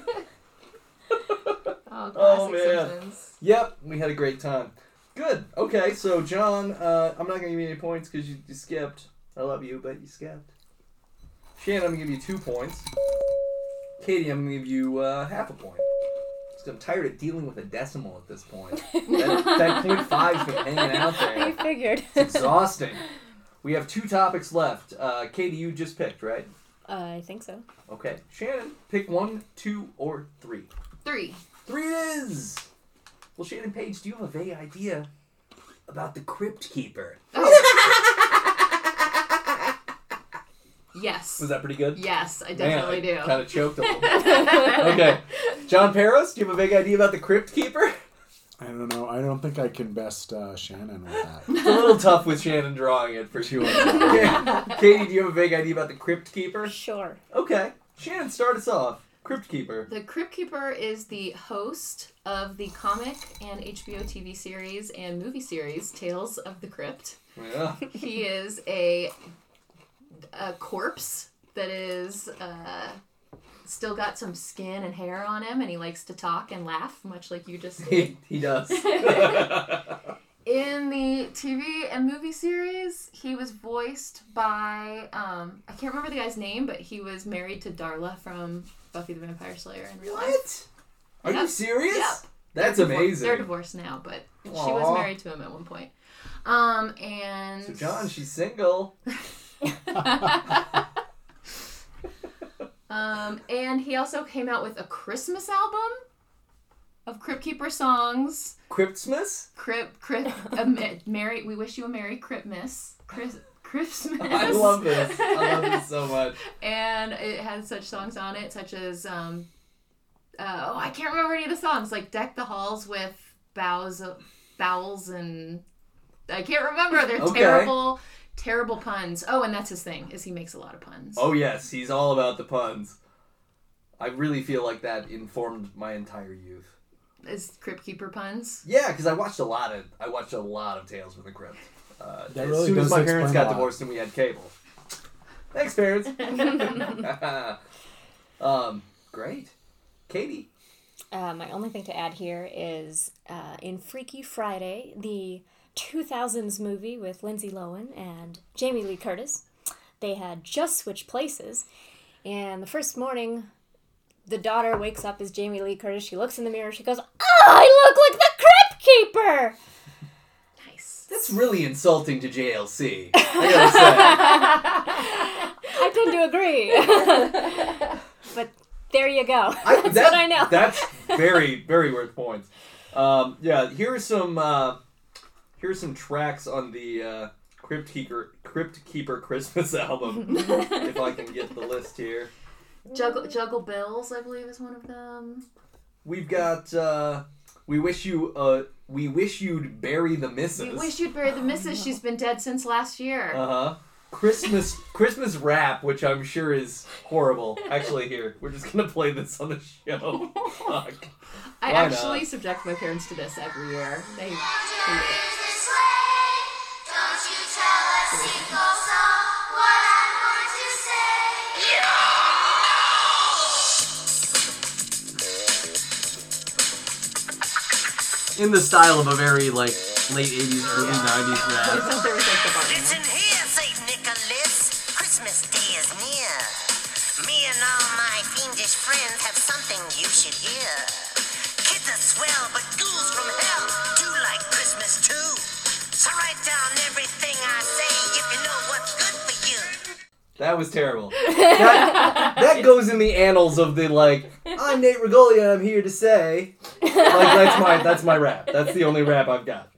Oh, classic Oh, man. Simpsons. Yep, we had a great time. Good. Okay, so John, I'm not going to give you any points because you skipped. I love you, but you skipped. Shannon, I'm going to give you 2 points. Katie, I'm going to give you half a point. I'm tired of dealing with a decimal at this point. That 0.5's been hanging out I there. figured. It's exhausting. We have 2 topics left. Katie, you just picked, right? I think so. Okay. Shannon, pick 1, 2, or 3. 3. 3 it is! Well, Shannon Page, do you have a vague idea about the Crypt Keeper? Yes. Was that pretty good? Yes, I definitely do. Kind of choked a little bit. Okay. John Peros, do you have a vague idea about the Crypt Keeper? I don't know. I don't think I can best Shannon with that. It's a little tough with Shannon drawing it, for sure. Okay. Katie, do you have a vague idea about the Crypt Keeper? Sure. Okay. Shannon, start us off. Crypt Keeper. The Crypt Keeper is the host of the comic and HBO TV series and movie series Tales of the Crypt. Yeah. He is a corpse that is still got some skin and hair on him, and he likes to talk and laugh, much like you just did. He does. In the TV and movie series, he was voiced by, I can't remember the guy's name, but he was married to Darla from Buffy the Vampire Slayer in real life. What? Are you Yep. serious? Yep. That's They're amazing. They're divorced now, but she was Aw. married to him at one point. And... So John, she's single. And he also came out with a Christmas album of Crypt Keeper songs. Cryptmas? Merry, we wish you a Merry Christmas. Christmas. I love this. I love this so much. And it had such songs on it, such as, I can't remember any of the songs, like Deck the Halls with Bowels, and I can't remember. They're Okay. terrible puns. Oh, and that's his thing, is he makes a lot of puns. Oh yes, he's all about the puns. I really feel like that informed my entire youth. Is Crypt Keeper puns? Yeah, because I watched a lot of Tales from the Crypt. That as really soon as does my parents explain got a lot. divorced and we had cable. Thanks, parents. Great. Katie. My only thing to add here is in Freaky Friday, the 2000s movie with Lindsay Lohan and Jamie Lee Curtis, they had just switched places. And the first morning, the daughter wakes up as Jamie Lee Curtis. She looks in the mirror. She goes, "Oh, I look like the Crypt Keeper!" Nice. That's really insulting to JLC. I gotta say. I tend to agree. But there you go. That's what I know. That's very, very worth points. Yeah, here are some tracks on the Crypt Keeper Christmas album. If I can get the list here. Juggle Bills, I believe, is one of them. We've got we wish you'd bury the missus. We wish you'd bury the missus. She's been dead since last year. Christmas rap, which I'm sure is horrible. Actually, here, we're just gonna play this on the show. Fuck. I Why actually not? subject my parents to this every year. They hate it. In the style of a very late 80s, early 90s rap. Listen here, St. Nicholas. Christmas Day is near. Me and all my fiendish friends have something you should hear. Kids are swell, but ghouls from hell do like Christmas too. So write down everything I say if you know what's good for you. That was terrible. That goes in the annals of the, like, I'm Nate Regolia, I'm here to say. Like, that's my rap. That's the only rap I've got.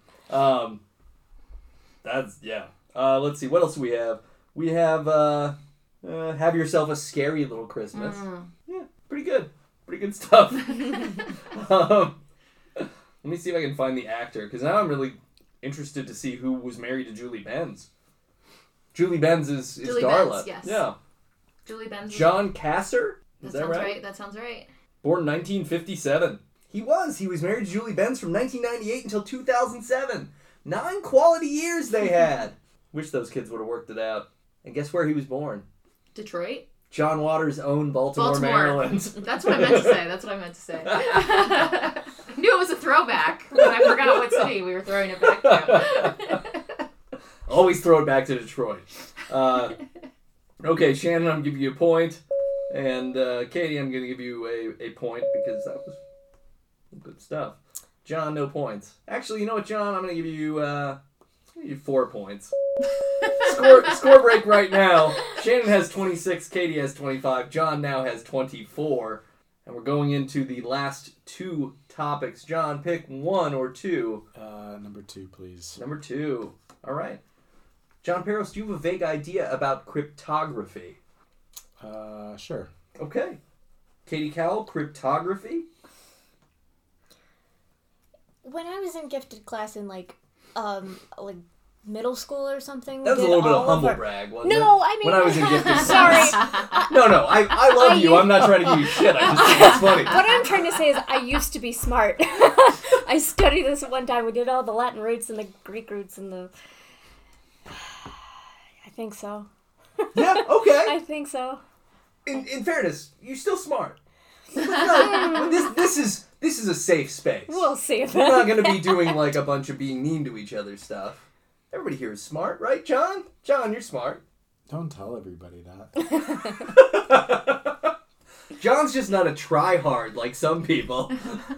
Let's see, what else do we have? We have, Have Yourself a Scary Little Christmas. Yeah, pretty good. Pretty good stuff. Let me see if I can find the actor, because now I'm really interested to see who was married to Julie Benz. Julie Benz is Julie Darla. Benz, yes. Yeah. Julie Benz. John Kasser? Is that sounds right? That sounds right. Born 1957. He was married to Julie Benz from 1998 until 2007. 9 quality years they had. Wish those kids would have worked it out. And guess where he was born? Detroit? John Waters' own Baltimore. Maryland. That's what I meant to say. I knew it was a throwback, but I forgot what city we were throwing it back to. Always throw it back to Detroit. Okay, Shannon, I'm going to give you a point. And Katie, I'm going to give you a point because that was good stuff. John, no points. Actually, you know what, John? I'm going to give you 4 points. Score break right now. Shannon has 26, Katie has 25, John now has 24. And we're going into the last 2 topics. John, pick 1 or 2. Number 2, please. Number 2. All right. John Peros, do you have a vague idea about cryptography? Sure. Okay. Katie Cowell, cryptography? When I was in gifted class in like middle school or something, That was a little bit of humble brag, wasn't it? No, I mean, when I was in gifted sorry. class. No, I love you. I'm not trying to give you shit. I just think it's funny. What I'm trying to say is I used to be smart. I studied this one time. We did all the Latin roots and the Greek roots and the... I think so. Yeah, okay. I think so. In fairness, you're still smart. No, this is a safe space. We'll see if We're not going to be doing like a bunch of being mean to each other stuff. Everybody here is smart, right, John? John, you're smart. Don't tell everybody that. John's just not a try-hard like some people.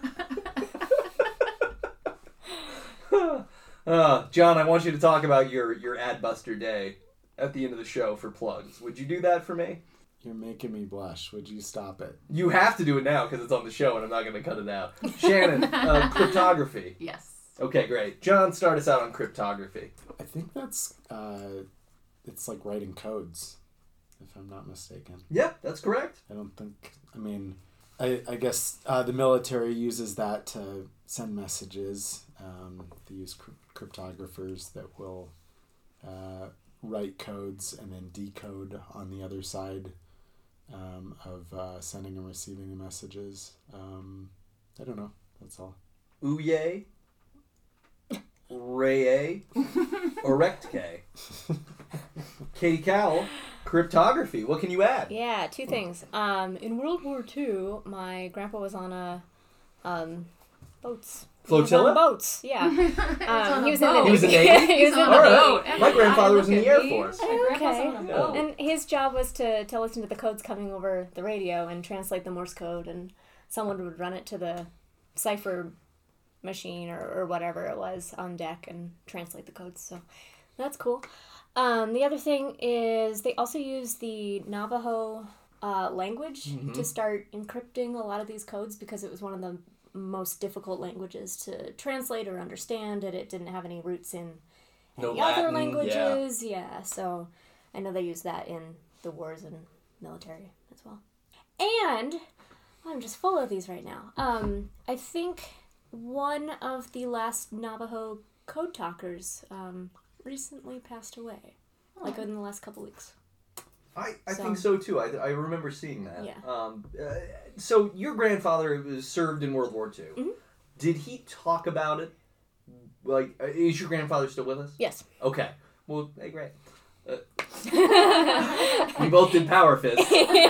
John, I want you to talk about your Adbuster Day at the end of the show for plugs. Would you do that for me? You're making me blush. Would you stop it? You have to do it now because it's on the show and I'm not going to cut it out. Shannon, cryptography. Yes. Okay, great. John, start us out on cryptography. I think that's, it's like writing codes, if I'm not mistaken. Yep, that's correct. I guess the military uses that to send messages. They use cryptographers that will write codes and then decode on the other side of sending and receiving the messages. I don't know. That's all. Ouye, Ray, or Rectk. Katie Cowell, cryptography. What can you add? Yeah, 2 things. In World War II, my grandpa was on a boats. Flotilla? He was on boats, yeah. He was in the He was in the Navy? He was in the All Navy. right. My grandfather was in the Air Force. My grandpa's on a Okay. boat. And his job was to listen to the codes coming over the radio and translate the Morse code, and someone would run it to the cipher machine or whatever it was on deck and translate the codes. So that's cool. The other thing is they also use the Navajo language to start encrypting a lot of these codes because it was one of the most difficult languages to translate or understand, and it didn't have any roots in any other languages. Yeah, so I know they use that in the wars and military as well. And I'm just full of these right now. I think one of the last Navajo code talkers recently passed away, like in the last couple weeks. I think so too. I remember seeing that. Yeah. So your grandfather was served in World War II. Mm-hmm. Did he talk about it? Like, is your grandfather still with us? Yes. Okay. Well, hey, great. We both did Power Fist.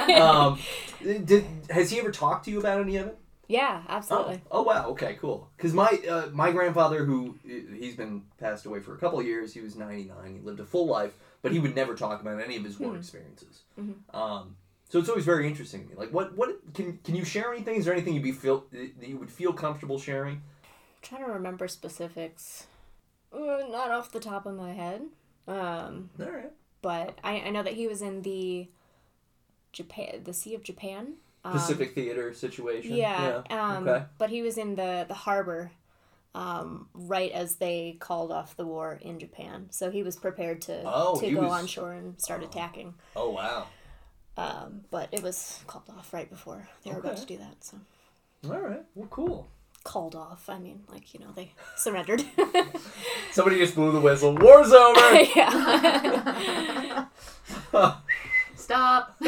Has he ever talked to you about any of it? Yeah, absolutely. Oh wow. Okay, cool. Because my grandfather, who he's been passed away for a couple of years, he was 99. He lived a full life, but he would never talk about any of his war experiences. Mm-hmm. So it's always very interesting to me. Like, what can you share anything? Is there anything that you would feel comfortable sharing? I'm trying to remember specifics. Not off the top of my head. All right. But I know that he was in the Sea of Japan. Pacific Theater situation. Yeah. Okay. But he was in the harbor right as they called off the war in Japan. So he was prepared to go on shore and start attacking. Oh, wow. But it was called off right before they were about to do that. So. All right. Well, cool. Called off. I mean, they surrendered. Somebody just blew the whistle. War's over! Yeah. Stop.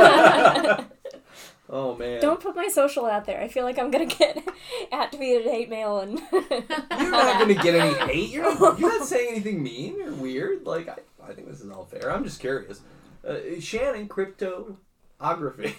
Oh, man. Don't put my social out there. I feel like I'm going to get @tweeted hate mail and... You're not going to get any hate. You're not saying anything mean or weird. Like, I think this is all fair. I'm just curious. Shannon, cryptography.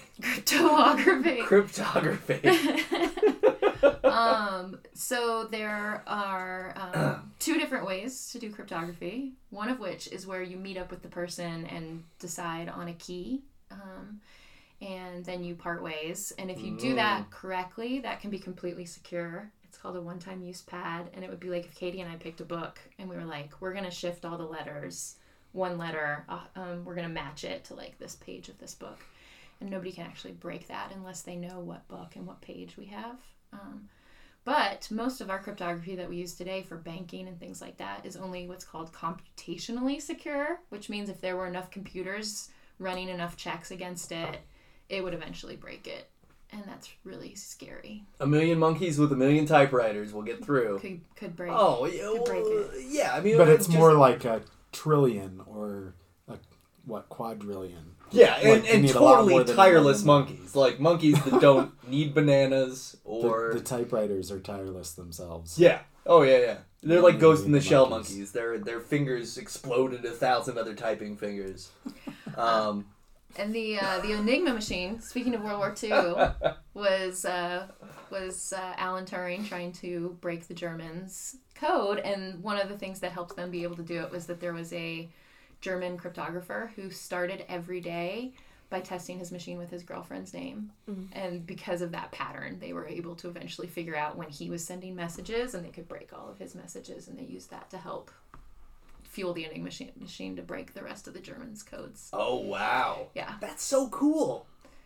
So there are 2 different ways to do cryptography. One of which is where you meet up with the person and decide on a key. And then you part ways. And if you do that correctly, that can be completely secure. It's called a one-time use pad. And it would be like if Katie and I picked a book and we were like, we're going to shift all the letters, one letter, we're going to match it to like this page of this book. And nobody can actually break that unless they know what book and what page we have. But most of our cryptography that we use today for banking and things like that is only what's called computationally secure, which means if there were enough computers running enough checks against it, it would eventually break it. And that's really scary. 1,000,000 monkeys with 1,000,000 typewriters will get through. Could break. Oh, could break it. Yeah. I mean, but it's more like a trillion or quadrillion. Yeah, Like, and totally tireless monkeys. Like monkeys that don't need bananas or... The typewriters are tireless themselves. Yeah. Oh, yeah. They're like Ghost in the Shell monkeys. monkeys. Their fingers explode into 1,000 other typing fingers. And the Enigma machine, speaking of World War II, was Alan Turing trying to break the Germans' code. And one of the things that helped them be able to do it was that there was a German cryptographer who started every day by testing his machine with his girlfriend's name. Mm-hmm. And because of that pattern, they were able to eventually figure out when he was sending messages, and they could break all of his messages, and they used that to help fuel the Enigma machine to break the rest of the Germans' codes. Oh, wow. Yeah. That's so cool.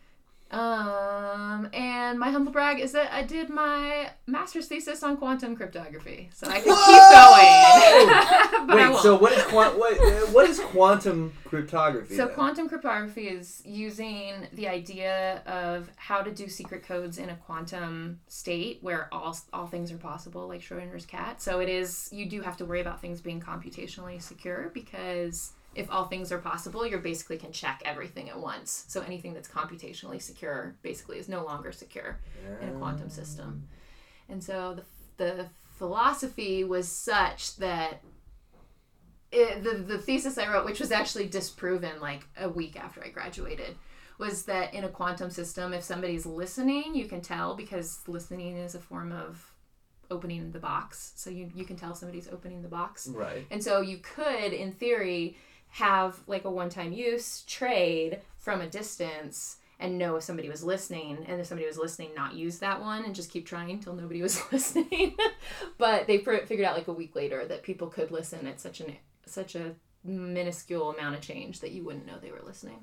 And my humble brag is that I did my master's thesis on quantum cryptography, so I can keep going. But wait, so what is quantum cryptography? So then? quantum cryptography is using the idea of how to do secret codes in a quantum state where all things are possible, like Schrodinger's cat. So you do have to worry about things being computationally secure, because if all things are possible, you basically can check everything at once. So anything that's computationally secure basically is no longer secure in a quantum system. And so the philosophy was such that the thesis I wrote, which was actually disproven like a week after I graduated, was that in a quantum system, if somebody's listening, you can tell, because listening is a form of opening the box. So you can tell somebody's opening the box. Right. And so you could, in theory, have like a one-time use trade from a distance and know if somebody was listening, and if somebody was listening, not use that one and just keep trying until nobody was listening. But they figured out like a week later that people could listen at such a minuscule amount of change that you wouldn't know they were listening.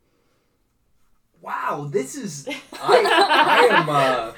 Wow, this is... I am...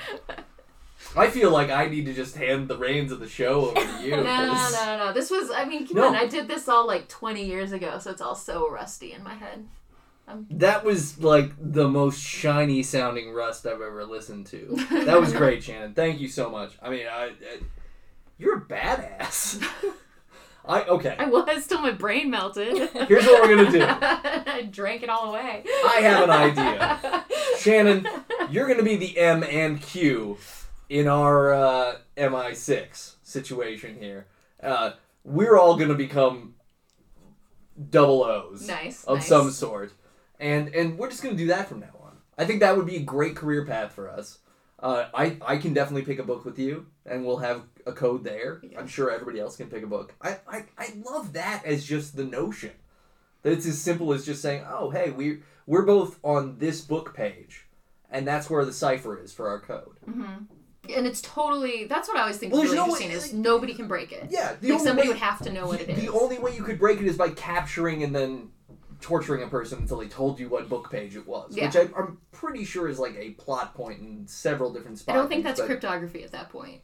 I feel like I need to just hand the reins of the show over to you. No. This was, I mean, come on. I did this all like 20 years ago, so it's all so rusty in my head. That was like the most shiny sounding Rust I've ever listened to. That was great, Shannon. Thank you so much. I mean, you're a badass. Okay. I was till my brain melted. Here's what we're gonna do. I drank it all away. I have an idea. Shannon, you're gonna be the M and Q in our MI6 situation here. We're all gonna become double O's of some sort. And we're just going to do that from now on. I think that would be a great career path for us. I can definitely pick a book with you, and we'll have a code there. Yeah. I'm sure everybody else can pick a book. I love that as just the notion. That it's as simple as just saying, oh, hey, we're both on this book page, and that's where the cipher is for our code. Mm-hmm. And it's totally... That's what I always think is really interesting, is nobody can break it. Yeah. Somebody would have to know what it is. The only way you could break it is by capturing and then... torturing a person until they told you what book page it was, which I'm pretty sure is like a plot point in several different spots. I don't think that's cryptography at that point.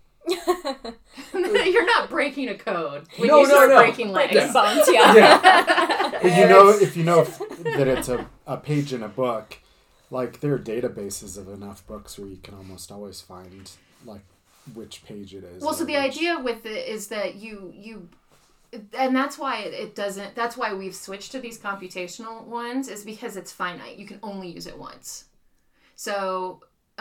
You're not breaking a code when you start breaking legs. Bones, yeah. If you know that it's a page in a book, like there are databases of enough books where you can almost always find like which page it is. Well, so the idea with it is that you and that's why it doesn't... That's why we've switched to these computational ones, is because it's finite. You can only use it once. So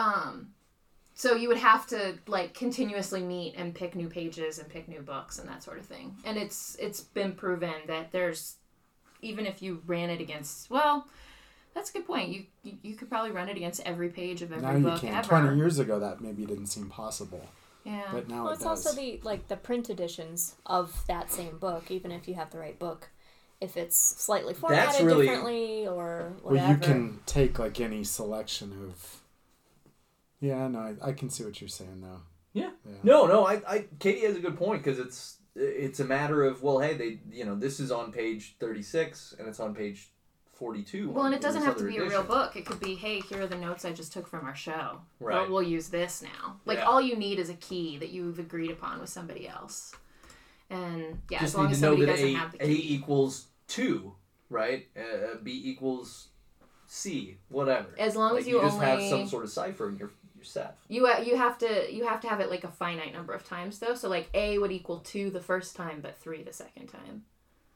you would have to, like, continuously meet and pick new pages and pick new books and that sort of thing. And it's been proven that there's... Even if you ran it against... Well, that's a good point. You could probably run it against every page of every book ever. 20 years ago, that maybe didn't seem possible. Yeah. But now it's also the print editions of that same book, even if you have the right book. If it's slightly formatted differently or whatever. Well, you can take like any selection of... Yeah, no, I can see what you're saying though. Yeah. No, I Katie has a good point, because it's a matter of, well, hey, this is on page 36 and it's on page 42. Well, and it doesn't have to be a real book. It could be, hey, here are the notes I just took from our show. Right. We'll use this now. Like, all you need is a key that you've agreed upon with somebody else. And, just as long need as to know somebody that doesn't have the key. A equals 2, right? B equals C, whatever. As long as you just have some sort of cipher in your set. You have to have it like a finite number of times, though. So, like, A would equal 2 the first time, but 3 the second time.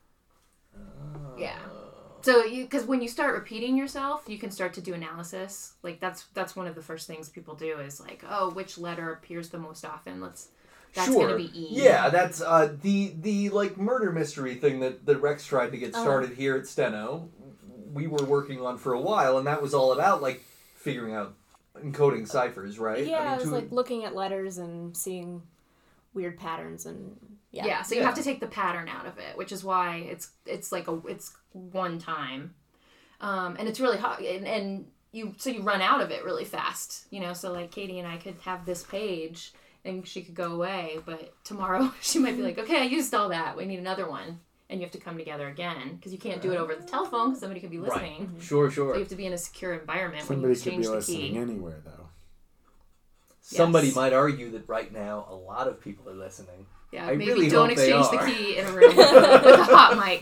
Yeah. So, because when you start repeating yourself, you can start to do analysis. Like, that's one of the first things people do is like, oh, which letter appears the most often? That's going to be E. Yeah, that's the like murder mystery thing that Rex tried to get started here at Steno. We were working on for a while, and that was all about like figuring out encoding ciphers, right? Yeah, I was like looking at letters and seeing weird patterns and so you have to take the pattern out of it, which is why it's like it's one time, and it's really hot, and you run out of it really fast, so like Katie and I could have this page and she could go away, but tomorrow she might be like, okay, I used all that, we need another one, and you have to come together again because you can't do it over the telephone because somebody could be listening. Right. Sure. So you have to be in a secure environment somebody when you exchange the key. Somebody could be listening anywhere though. Somebody might argue that right now a lot of people are listening. Yeah, I maybe really don't hope they exchange the are. key in a room with a hot mic.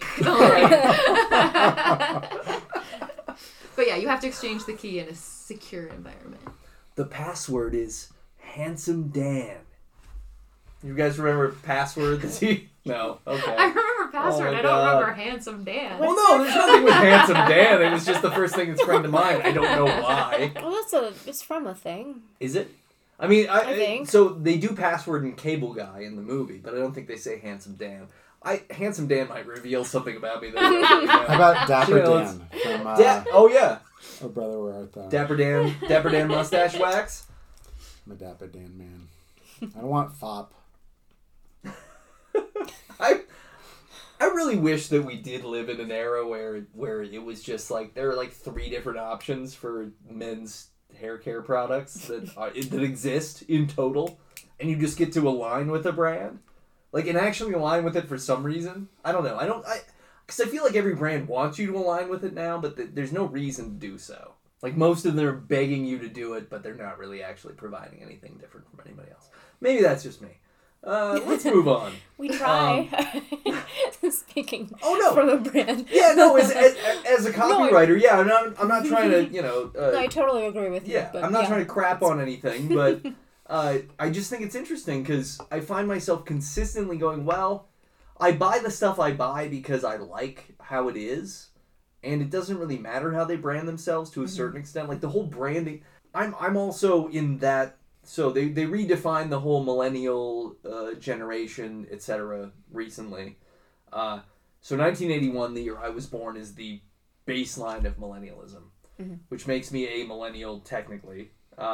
But yeah, you have to exchange the key in a secure environment. The password is Handsome Dan. You guys remember password? No. Okay. I remember password. I don't remember Handsome Dan. Well, no, there's nothing with Handsome Dan. It was just the first thing that sprang to mind. I don't know why. Well, it's from a thing. Is it? I mean, I think. So they do password and Cable Guy in the movie, but I don't think they say Handsome Dan. Handsome Dan might reveal something about me that I don't know. How about Dapper Dan from oh yeah. Oh Brother Where Art Thou? Dapper Dan mustache wax? I'm a Dapper Dan man. I don't want fop. I really wish that we did live in an era where it was just like there are like 3 different options for men's hair care products that exist in total, and you just get to align with a brand, like, and actually align with it for some reason. I don't know. Because I feel like every brand wants you to align with it now, but there's no reason to do so. Like, most of them are begging you to do it, but they're not really actually providing anything different from anybody else. Maybe that's just me. Let's move on. We try. Speaking from a brand. Yeah, no, as a copywriter, I'm not trying to, no, I totally agree with you. Yeah, I'm not trying to crap on anything, but I just think it's interesting because I find myself consistently going, well, I buy the stuff I buy because I like how it is, and it doesn't really matter how they brand themselves to a certain extent. Like, the whole branding, I'm also in that. So they redefined the whole millennial generation, etc. recently. So 1981, the year I was born, is the baseline of millennialism, which makes me a millennial technically.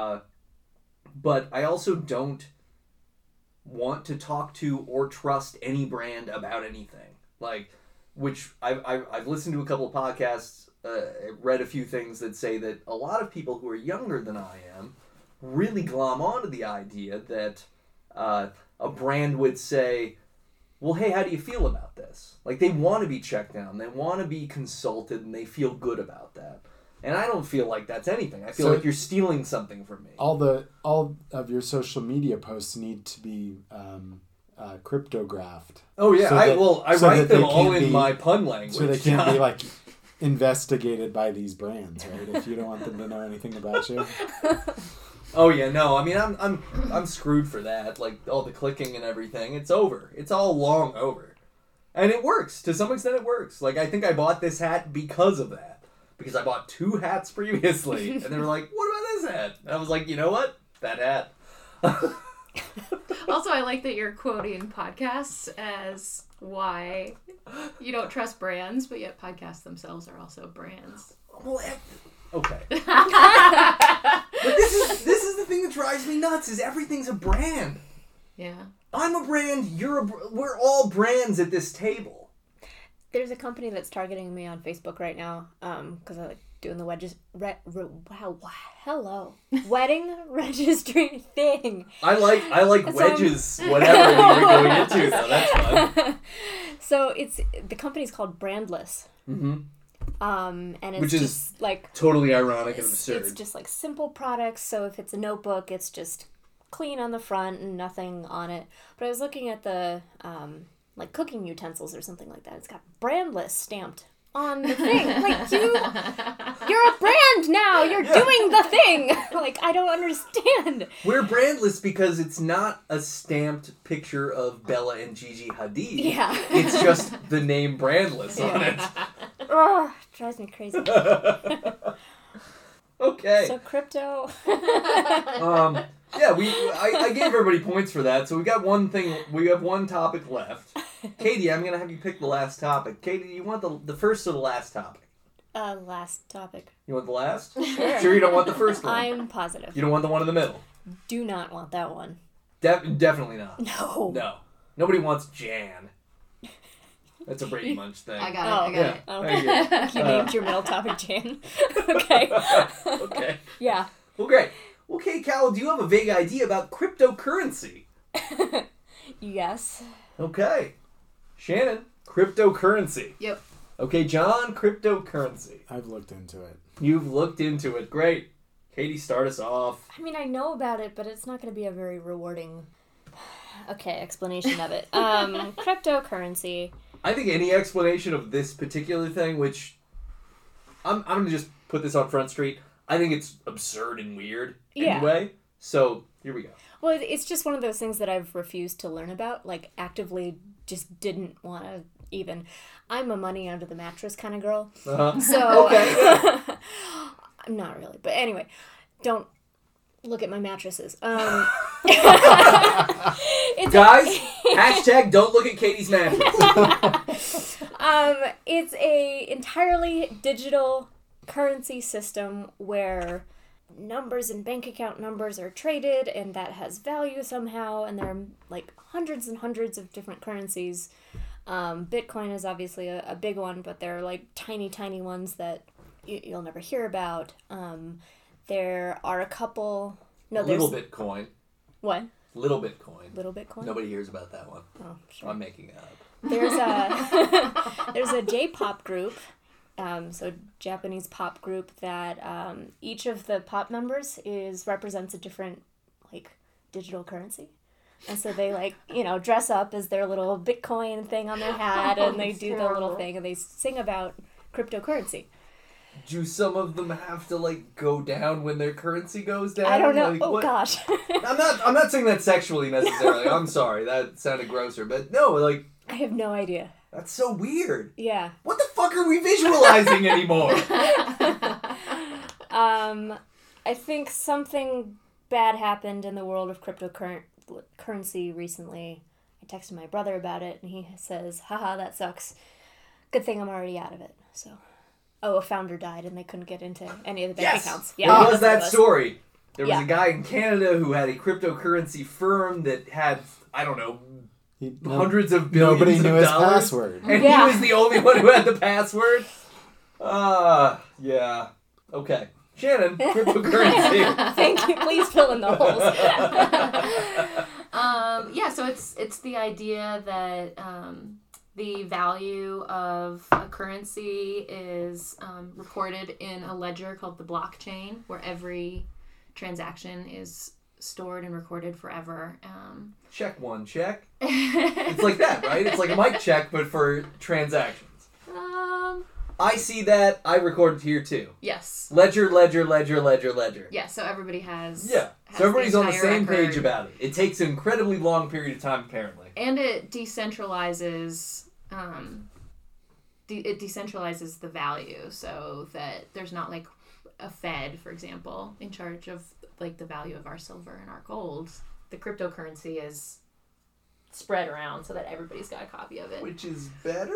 But I also don't want to talk to or trust any brand about anything. Like, which I've listened to a couple of podcasts, read a few things that say that a lot of people who are younger than I am really glom onto the idea that a brand would say, well, hey, how do you feel about this? Like, they want to be checked down, they want to be consulted, and they feel good about that. And I don't feel like that's anything. I feel like you're stealing something from me. All of your social media posts need to be cryptographed. Oh yeah, I write them all in my pun language, so they can't be like investigated by these brands, right? If you don't want them to know anything about you. Oh yeah, no. I mean, I'm screwed for that. Like, all the clicking and everything, it's over. It's all long over, and it works to some extent. It works. Like, I think I bought this hat because of that. Because I bought 2 hats previously, and they were like, "What about this hat?" And I was like, "You know what? That hat." Also, I like that you're quoting podcasts as why you don't trust brands, but yet podcasts themselves are also brands. Well, okay. But this is the thing that drives me nuts. Is everything's a brand. Yeah. I'm a brand. We're all brands at this table. There's a company that's targeting me on Facebook right now because I like doing the wedding registry thing. I like wedges, whatever you're going into, so that's fun. So the company's called Brandless. Mm-hmm. And it's which is just like totally ironic and absurd. It's just like simple products. So if it's a notebook, it's just clean on the front and nothing on it. But I was looking at the like cooking utensils or something like that. It's got Brandless stamped on the thing. Like, you're a brand now. You're doing the thing. Like, I don't understand. We're brandless because it's not a stamped picture of Bella and Gigi Hadid. Yeah. It's just the name Brandless on it. Ugh, drives me crazy. Okay. So crypto. Yeah, I gave everybody points for that, so we got one thing. We have one topic left. Katie, I'm gonna have you pick the last topic. Katie, you want the first or the last topic? Last topic. You want the last? Sure. Sure, you don't want the first one. I'm positive. You don't want the one in the middle. Do not want that one. Definitely not. No. No. Nobody wants Jan. That's a Brady Munch thing. I got it. Okay. You named your middle topic Jan. Okay. Okay. Yeah. Well, great. Okay, Cal, do you have a vague idea about cryptocurrency? Yes. Okay. Shannon, cryptocurrency. Yep. Okay, John, cryptocurrency. I've looked into it. You've looked into it. Great. Katie, start us off. I mean, I know about it, but it's not going to be a very rewarding, explanation of it. Cryptocurrency. I think any explanation of this particular thing, which I'm going to just put this on Front Street, I think it's absurd and weird anyway. So, here we go. Well, it's just one of those things that I've refused to learn about, like actively just didn't want to even. I'm a money under the mattress kind of girl. Uh-huh. So, okay, yeah. I'm not really. But anyway, don't look at my mattresses. Guys, hashtag don't look at Katie's mattress. It's a entirely digital currency system where numbers and bank account numbers are traded, and that has value somehow, and there are like hundreds and hundreds of different currencies Bitcoin is obviously a big one, but there are like tiny ones that you'll never hear about. There are a couple. No, there's Little Bitcoin. what? Little Bitcoin. Little Bitcoin. Nobody hears about that one. Oh, sure. I'm making it up. There's a J-pop group, so Japanese pop group that each of the pop members represents a different like digital currency, and so they like dress up as their little Bitcoin thing on their hat, and they do the little thing, and they sing about cryptocurrency. Do some of them have to like go down when their currency goes down? I don't know. Like, oh what? gosh. I'm not saying that sexually necessarily. I'm sorry, that sounded grosser, but no, like I have no idea. that's so weird. Yeah. What the fuck are we visualizing anymore? I think something bad happened in the world of cryptocurrency recently. I texted my brother about it, and he says, haha, that sucks. Good thing I'm already out of it. So, a founder died, and they couldn't get into any of the bank accounts. Yeah, what was that's what that it story? There was Yeah. a guy in Canada who had a cryptocurrency firm that had, I don't know, hundreds of billions Nobody knew of his dollars. password. And Yeah. he was the only one who had the password? Yeah. Okay. Shannon, cryptocurrency. Thank you. Please fill in the holes. Yeah, so it's the idea that the value of a currency is recorded in a ledger called the blockchain, where every transaction is stored and recorded forever. Check one, check. It's like that, right? It's like a mic check, but for transactions. I see that. I recorded here too. Yes. Ledger, ledger, ledger, ledger, ledger. Yeah, so everybody has... Yeah. has So everybody's on the entire same record. page about it. It takes an incredibly long period of time, apparently. And it decentralizes... it decentralizes the value so that there's not like a Fed, for example, in charge of like the value of our silver and our gold. The cryptocurrency is spread around so that everybody's got a copy of it. Which is better?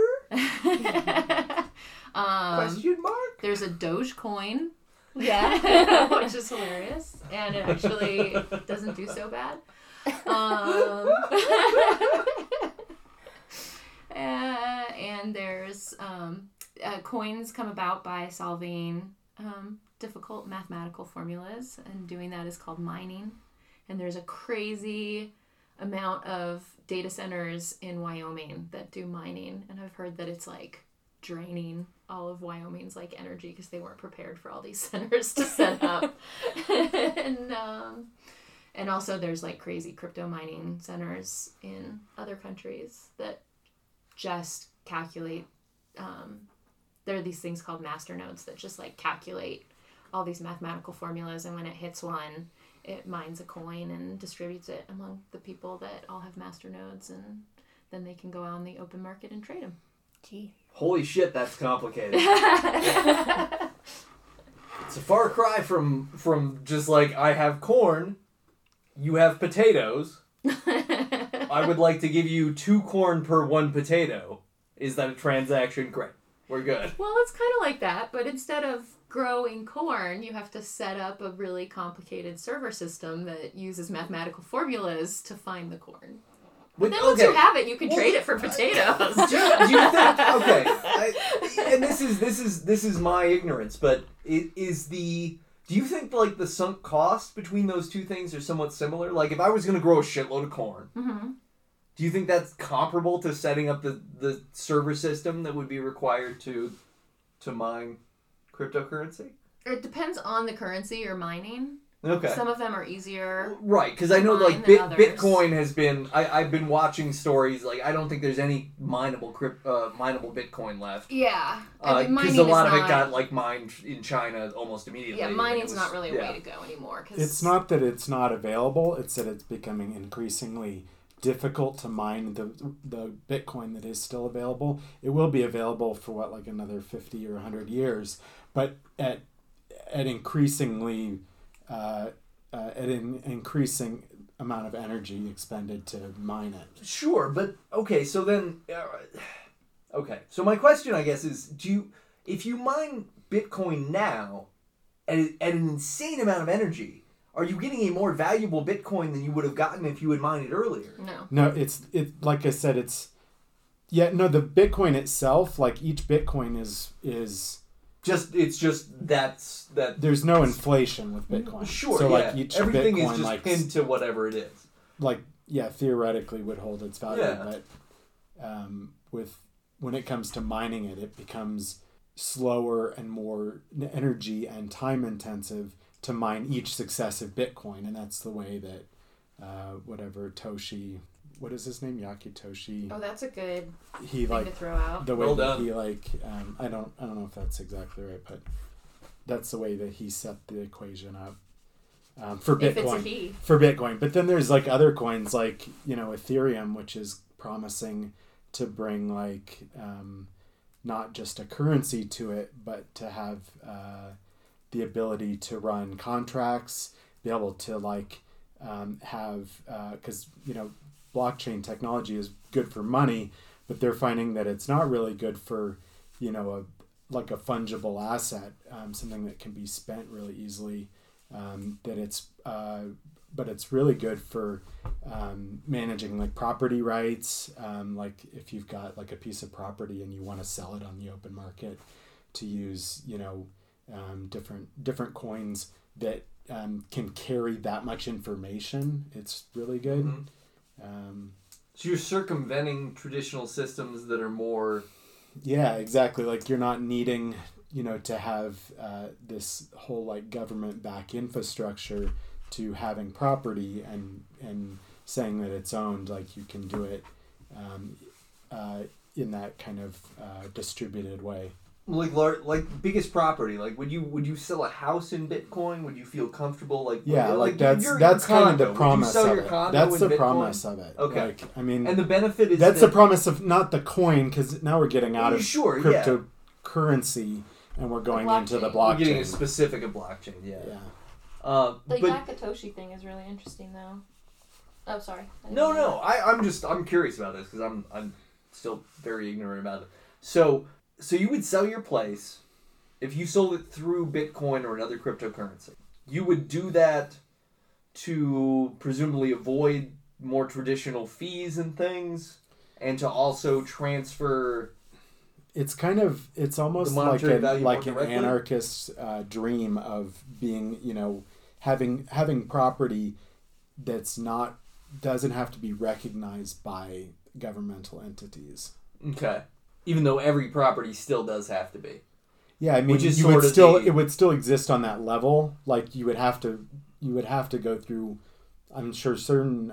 Question mark? There's a Dogecoin, Yeah. which is hilarious, and it actually doesn't do so bad. And there's coins come about by solving difficult mathematical formulas, and doing that is called mining. And there's a crazy amount of data centers in Wyoming that do mining, and I've heard that it's like draining all of Wyoming's like energy because they weren't prepared for all these centers to set up. And also there's like crazy crypto mining centers in other countries that just calculate, there are these things called master nodes that just like calculate all these mathematical formulas, and when it hits one, it mines a coin and distributes it among the people that all have master nodes, and then they can go out on the open market and trade them. Gee. Holy shit, that's complicated. It's a far cry from just like, I have corn, you have potatoes. I would like to give you 2 corn per 1 potato. Is that a transaction? Great. We're good. Well, it's kind of like that, but instead of growing corn, you have to set up a really complicated server system that uses mathematical formulas to find the corn. But then once you have it, you can trade it for potatoes. Do you think? Okay, and this is my ignorance, but do you think like the sunk cost between those two things are somewhat similar? Like if I was going to grow a shitload of corn, Mm-hmm. do you think that's comparable to setting up the server system that would be required to mine cryptocurrency? It depends on the currency you're mining. Okay. Some of them are easier. Right, because I know mine like than others. Bitcoin has been. I've been watching stories. Like I don't think there's any mineable Bitcoin left. Yeah. Because mining a lot is of it not- got like mined in China almost immediately. Yeah, and mining's it was- not really a yeah. way to go anymore. Cause It's not that it's not available, it's that it's becoming increasingly difficult to mine the Bitcoin that is still available. It will be available for like another 50 or 100 years, but at increasingly at an increasing amount of energy expended to mine it. Sure, but okay. So then, okay. So my question, I guess, is: if you mine Bitcoin now at an insane amount of energy, are you getting a more valuable Bitcoin than you would have gotten if you had mined it earlier? No. No, it's like I said, it's Yeah, no, the Bitcoin itself, like each Bitcoin is It's just that. there's no inflation with Bitcoin. Sure, so yeah. like each Everything Bitcoin is just like pinned to whatever it is. like yeah, theoretically would hold its value, Yeah. but when it comes to mining it, it becomes slower and more energy and time intensive to mine each successive Bitcoin, and that's the way that whatever Toshi, what is his name, Yakitoshi, Oh, that's a good he thing like to throw out. the way Well that done. he like I don't know if that's exactly right, but that's the way that he set the equation up for If it's a Bitcoin. he. For Bitcoin, but then there's like other coins like Ethereum, which is promising to bring like not just a currency to it, but to have the ability to run contracts, be able to like have because blockchain technology is good for money, but they're finding that it's not really good for a fungible asset, something that can be spent really easily. But it's really good for managing like property rights. Like if you've got like a piece of property and you want to sell it on the open market, to use different coins that can carry that much information. It's really good. Mm-hmm. So you're circumventing traditional systems that are more. Yeah, exactly. Like you're not needing to have this whole like government back infrastructure to having property and saying that it's owned. Like you can do it in that kind of distributed way. Like biggest property. Like would you sell a house in Bitcoin? Would you feel comfortable? That's your kind of the condo. promise Would you sell of your it. condo That's in the Bitcoin? promise of it. Okay. Like, I mean, And the benefit is that's that the promise of not the coin, because now we're getting out of Sure, yeah. cryptocurrency and we're going Blockchain. into the we're blockchain. getting a specific of blockchain. Yeah. Yeah. The But Yakitoshi thing is really interesting, though. Oh, sorry. I didn't no. know that. I'm curious about this because I'm still very ignorant about it. So you would sell your place if you sold it through Bitcoin or another cryptocurrency. You would do that to presumably avoid more traditional fees and things, and to also transfer. It's almost The like monetary value more an directly? anarchist dream of being, having property that's doesn't have to be recognized by governmental entities. Okay. Even though every property still does have to be. Yeah, I mean, Which is you would sort of still the- it would still exist on that level. Like you would have to go through, I'm sure, certain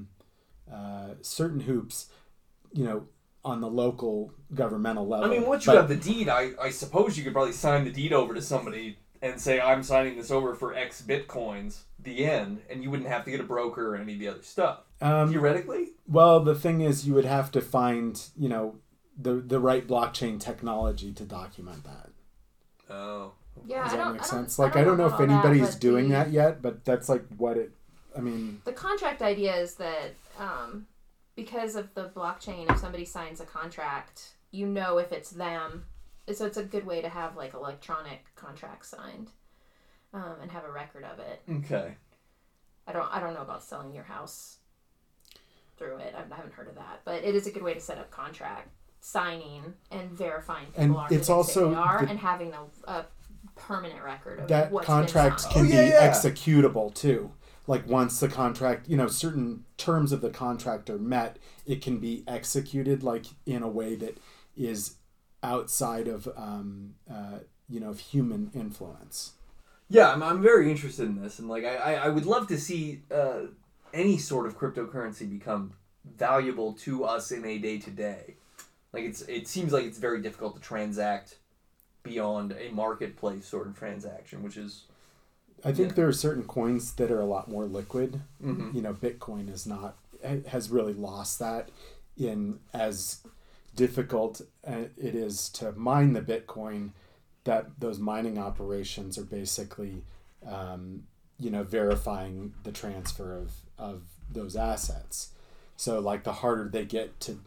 hoops, on the local governmental level. I mean, once you have the deed, I suppose you could probably sign the deed over to somebody and say, I'm signing this over for X Bitcoins, the end, and you wouldn't have to get a broker or any of the other stuff. Theoretically? Well, the thing is, you would have to find, the right blockchain technology to document that. Oh. Yeah, Does I that don't, make I don't- sense? I Like, I don't know if about all that, anybody's but doing that yet, but that's like what it. I mean, The contract idea is that because of the blockchain, if somebody signs a contract, if it's them. So it's a good way to have like electronic contracts signed and have a record of it. Okay. I don't know about selling your house through it. I haven't heard of that, but it is a good way to set up contract signing and verifying people And are who it's they also say they are, the- and having a permanent record of that what's contract been can signed. be yeah. executable too. Like once the contract, certain terms of the contract are met, it can be executed like in a way that is outside of of human influence. Yeah, I'm very interested in this, and like I would love to see any sort of cryptocurrency become valuable to us in a day-to-day. Like it seems like it's very difficult to transact beyond a marketplace sort of transaction, which is. I think there are certain coins that are a lot more liquid. Mm-hmm. Bitcoin has really lost that in as difficult it is to mine the Bitcoin, that those mining operations are basically, verifying the transfer of those assets. So like the harder they get to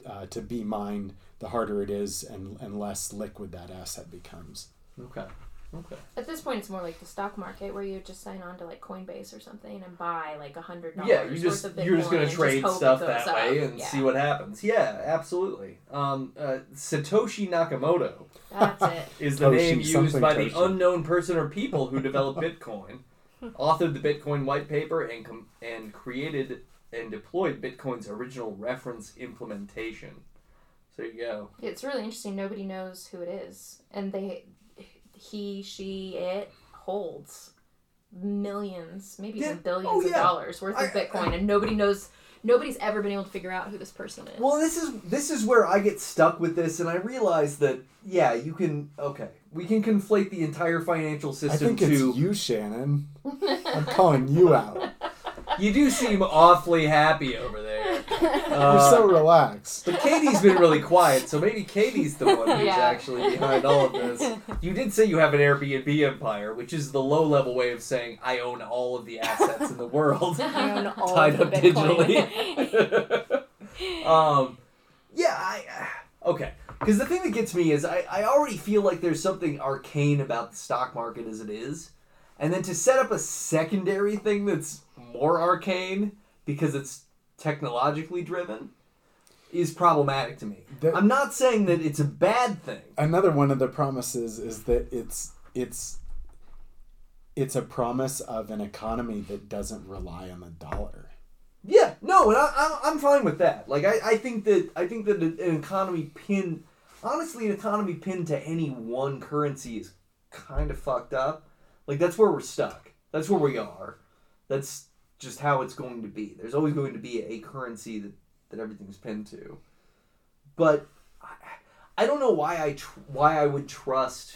be mined, the harder it is and less liquid that asset becomes. Okay. Okay. At this point, it's more like the stock market where you just sign on to like Coinbase or something and buy like $100 Yeah, worth of Bitcoin you're just gonna and trade hope it stuff goes that up. way and Yeah. see what happens. Yeah, absolutely. Satoshi Nakamoto That's it. is the Toshi, name used something by the Toshi. unknown person or people who developed Bitcoin, authored the Bitcoin white paper, and created and deployed Bitcoin's original reference implementation. So there you go. It's really interesting. Nobody knows who it is, and he, she, it holds millions, maybe Yeah. even billions Oh, of yeah. dollars worth of Bitcoin, and nobody knows. Nobody's ever been able to figure out who this person is. Well, this is where I get stuck with this, and I realize that we can conflate the entire financial I system think it's to. you, Shannon. I'm calling you out. You do seem awfully happy over there. You're so relaxed. But Katie's been really quiet, so maybe Katie's the one who's Yeah. actually behind all of this. You did say you have an Airbnb empire, which is the low-level way of saying I own all of the assets in the world. I own all Tied of up the Bitcoin. digitally. Okay. Because the thing that gets me is I already feel like there's something arcane about the stock market as it is. And then to set up a secondary thing that's more arcane because it's technologically driven is problematic to me. I'm not saying that it's a bad thing. Another one of the promises is that it's a promise of an economy that doesn't rely on the dollar. Yeah, no, and I'm fine with that. Like I think that an economy pinned to any one currency is kind of fucked up. Like that's where we're stuck. That's where we are. That's just how it's going to be. There's always going to be a currency that everything's pinned to. But I don't know why I would trust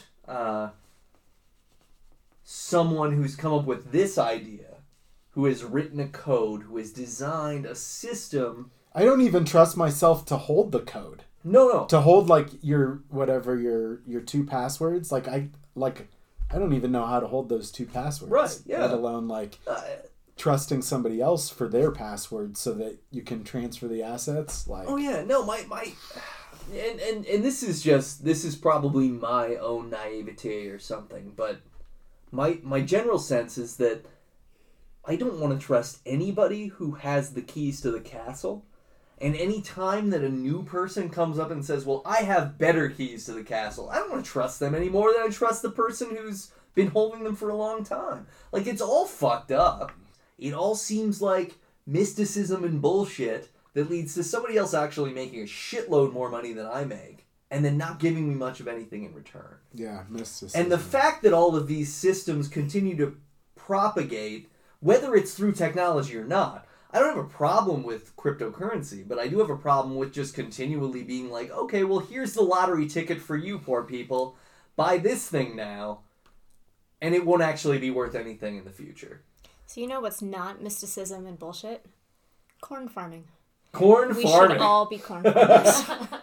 someone who's come up with this idea, who has written a code, who has designed a system. I don't even trust myself to hold the code. No. To hold like your two passwords. I don't even know how to hold those two passwords. Right, yeah. Let alone trusting somebody else for their password so that you can transfer the assets. Oh yeah, no, my and this is probably my own naivete or something, but my general sense is that I don't want to trust anybody who has the keys to the castle. And any time that a new person comes up and says, well, I have better keys to the castle, I don't want to trust them any more than I trust the person who's been holding them for a long time. Like, it's all fucked up. It all seems like mysticism and bullshit that leads to somebody else actually making a shitload more money than I make, and then not giving me much of anything in return. Yeah, mysticism. And the fact that all of these systems continue to propagate, whether it's through technology or not, I don't have a problem with cryptocurrency, but I do have a problem with just continually being like, okay, well, here's the lottery ticket for you, poor people. Buy this thing now, and it won't actually be worth anything in the future. So you know what's not mysticism and bullshit? Corn farming. Corn We farming. should all be corn farmers.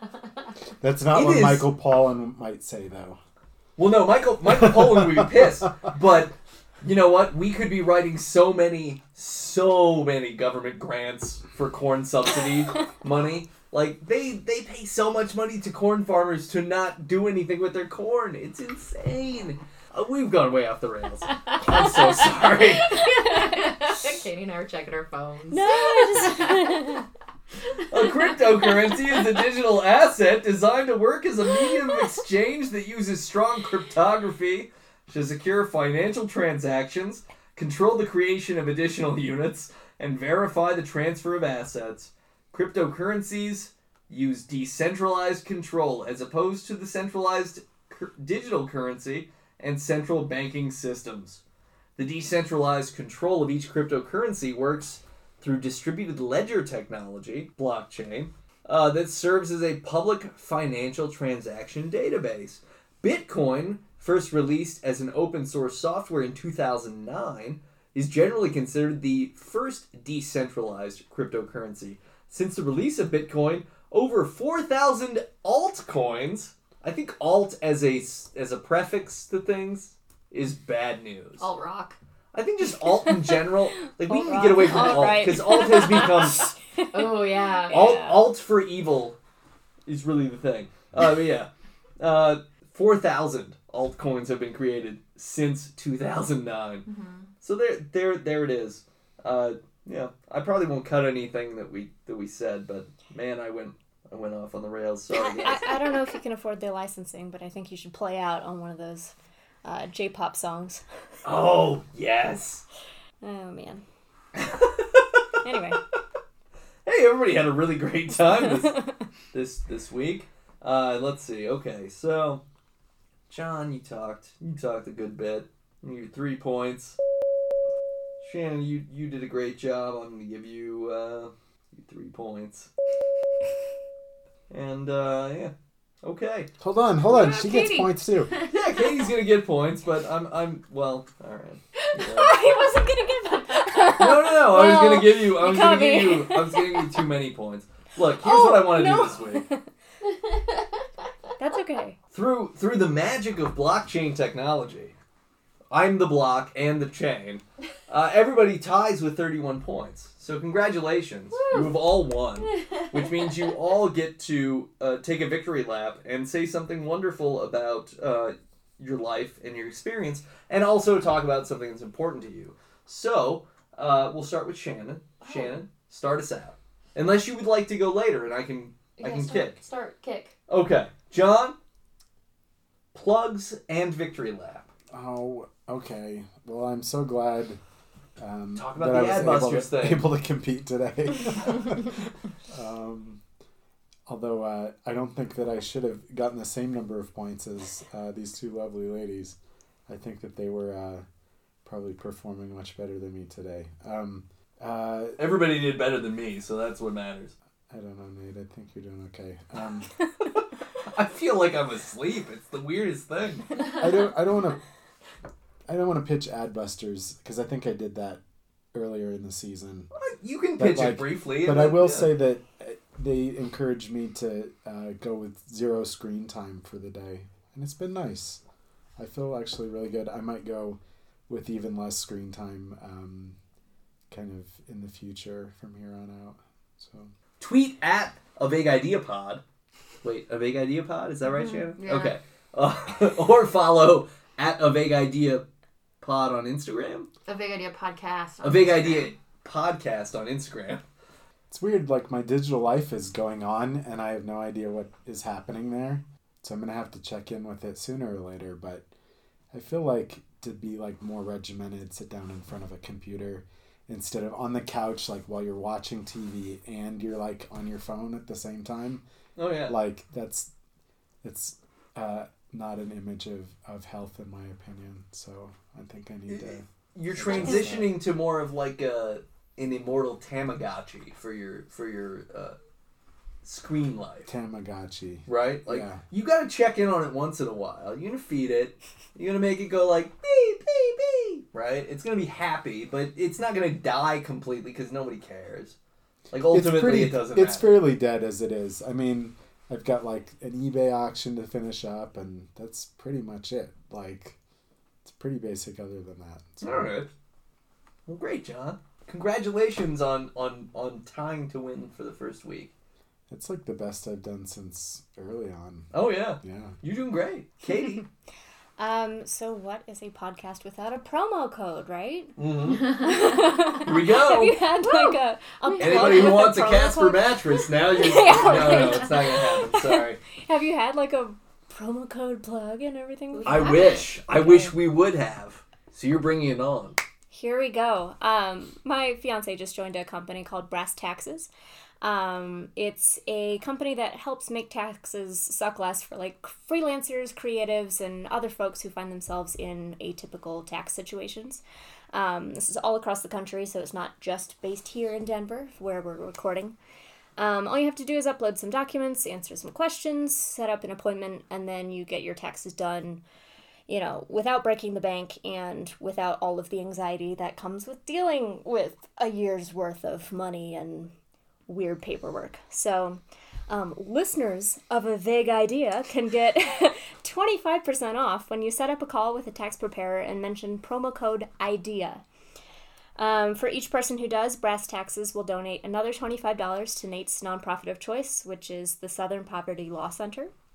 That's not It what is- Michael Pollan might say, though. Well, no, Michael Pollan would be pissed, but you know what? We could be writing so many government grants for corn subsidy money. Like, they pay so much money to corn farmers to not do anything with their corn. It's insane. We've gone way off the rails. I'm so sorry. Katie and I were checking our phones. No, I A cryptocurrency is a digital asset designed to work as a medium of exchange that uses strong cryptography to secure financial transactions, control the creation of additional units, and verify the transfer of assets. Cryptocurrencies use decentralized control as opposed to the centralized digital currency and central banking systems. The decentralized control of each cryptocurrency works through distributed ledger technology, blockchain, that serves as a public financial transaction database. Bitcoin, first released as an open source software in 2009, is generally considered the first decentralized cryptocurrency. Since the release of Bitcoin, over 4,000 altcoins, I think alt as a prefix to things is bad news. Alt rock. I think just alt in general, like we Alt need to rock. get away from Alt alt right. because alt has become Oh yeah. alt for evil is really the thing. But yeah, 4,000 altcoins have been created since 2009. Mm-hmm. So there it is. Yeah, I probably won't cut anything that we said, but man, I went off on the rails. Sorry, guys. I don't know if you can afford their licensing, but I think you should play out on one of those J-pop songs. Oh yes. Oh man. Anyway. Hey, everybody had a really great time this week. Let's see. Okay, so John, you talked a good bit. You 3 points. Shannon, you did a great job. I'm gonna give you 3 points. And yeah, okay. Hold on. She Katie. gets points too. Yeah, Katie's gonna get points, but I'm well. All right. Yeah. He wasn't gonna give them. No. I was gonna give you. I was caught gonna give me. you. I was giving you too many points. Look, here's what I want to no. do this week. That's okay. Through the magic of blockchain technology, I'm the block and the chain. Everybody ties with 31 points. So congratulations, you have all won, which means you all get to take a victory lap and say something wonderful about your life and your experience, and also talk about something that's important to you. So we'll start with Shannon. Shannon, start us out. Unless you would like to go later, and I can kick. Kick. Okay, John. Plugs and victory lap. Oh, okay. Well, I'm so glad Talk about that the I was Adbusters thing. able to compete today. Although I don't think that I should have gotten the same number of points as these two lovely ladies. I think that they were probably performing much better than me today. Everybody did better than me, so that's what matters. I don't know, Nate. I think you're doing okay. I feel like I'm asleep. It's the weirdest thing. I don't want to pitch Adbusters because I think I did that earlier in the season. You can But, pitch like, it briefly. But I will say that they encouraged me to go with 0 screen time for the day, and it's been nice. I feel actually really good. I might go with even less screen time, kind of in the future from here on out. So tweet at A Vague Idea Pod. Wait, A Vague Idea Pod? Is that right, Shannon? Yeah. Okay. Or follow at A Vague Idea Pod on Instagram. A Vague Idea podcast. A Vague Idea Podcast on Instagram. it's weird. Like my digital life is going on, and I have no idea what is happening there. So I'm gonna have to check in with it sooner or later. But I feel like to be like more regimented, sit down in front of a computer instead of on the couch, like while you're watching TV and you're like on your phone at the same time. Oh, yeah. Like it's not an image of health in my opinion. So I think I need to. You're transitioning to more of like an immortal Tamagotchi for your screen life. Tamagotchi. Right? Like, Yeah. you gotta check in on it once in a while. You're gonna feed it. You're gonna make it go like, beep, beep, beep. Right? It's gonna be happy, but it's not gonna die completely because nobody cares. Like, ultimately, it doesn't matter. It's fairly dead as it is. I mean, I've got like an eBay auction to finish up, and that's pretty much it. Like, it's pretty basic other than that. So. All right. Well, great, John. Congratulations on tying to win for the first week. It's like the best I've done since early on. Oh, yeah. Yeah. You're doing great. Katie. So what is a podcast without a promo code, right? Mm-hmm. Here we go. Have you had like a plug Anybody who with wants a promo Casper code? mattress, now you're... Yeah, no, right. it's not going to happen. Sorry. Have you had like a promo code plug and everything? I wish. I wish we would have. So you're bringing it on. Here we go. My fiance just joined a company called Brass Taxes. It's a company that helps make taxes suck less for like freelancers, creatives, and other folks who find themselves in atypical tax situations. This is all across the country, so it's not just based here in Denver, where we're recording. All you have to do is upload some documents, answer some questions, set up an appointment, and then you get your taxes done, you know, without breaking the bank and without all of the anxiety that comes with dealing with a year's worth of money and weird paperwork. So, listeners of A Vague Idea can get 25% off when you set up a call with a tax preparer and mention promo code IDEA. For each person who does, Brass Taxes will donate another $25 to Nate's nonprofit of choice, which is the Southern Poverty Law Center.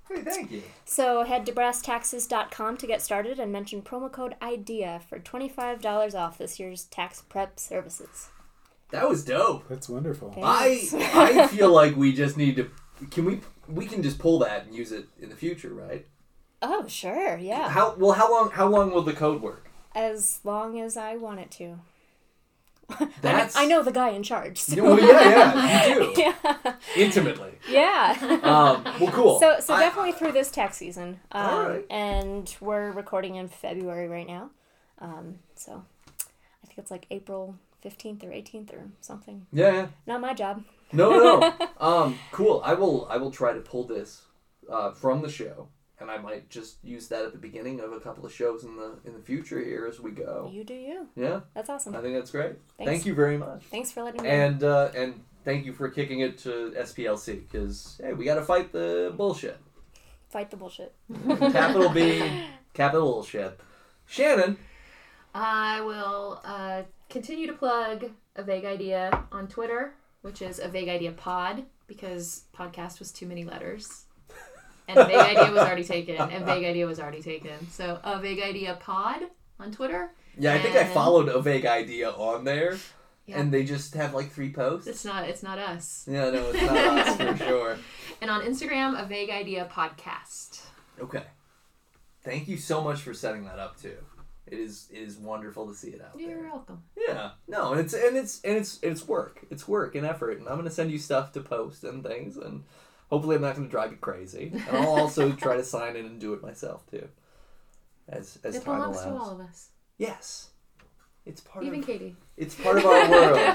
Hey, thank you. So head to brasstaxes.com to get started and mention promo code IDEA for $25 off this year's tax prep services. That was dope. That's wonderful. Thanks. I feel like we just need to. We can just pull that and use it in the future, right? Oh, sure, yeah. How long will the code work? As long as I want it to. That's I know the guy in charge. So. Well, yeah, you do. Yeah. Intimately. Yeah. Well, cool. So definitely through this tax season. All right. And we're recording in February right now. So I think it's like April 15th or 18th or something. Yeah. Not my job. No. Cool. I will try to pull this from the show, and I might just use that at the beginning of a couple of shows in the future here as we go. You do you. Yeah. That's awesome. I think that's great. Thanks. Thank you very much. Thanks for letting me know. And thank you for kicking it to SPLC, because hey, we got to fight the bullshit. Fight the bullshit. Capital B, capital bullshit. Shannon. I will continue to plug A Vague Idea on Twitter, which is A Vague Idea Pod, because podcast was too many letters. And A Vague Idea was already taken. And Vague Idea was already taken. So A Vague Idea Pod on Twitter. Yeah, I think I followed A Vague Idea on there, Yeah. and they just have like 3 posts. It's not us. Yeah, no, it's not us for sure. And on Instagram, A Vague Idea Podcast. Okay. Thank you so much for setting that up too. It is wonderful to see it out You're there. welcome. Yeah. No, and it's work. It's work and effort, and I'm gonna send you stuff to post and things, and hopefully I'm not gonna drive you crazy. And I'll also try to sign in and do it myself too. As It time belongs allows. to all of us. Yes. It's part Even of Katie. It's part of our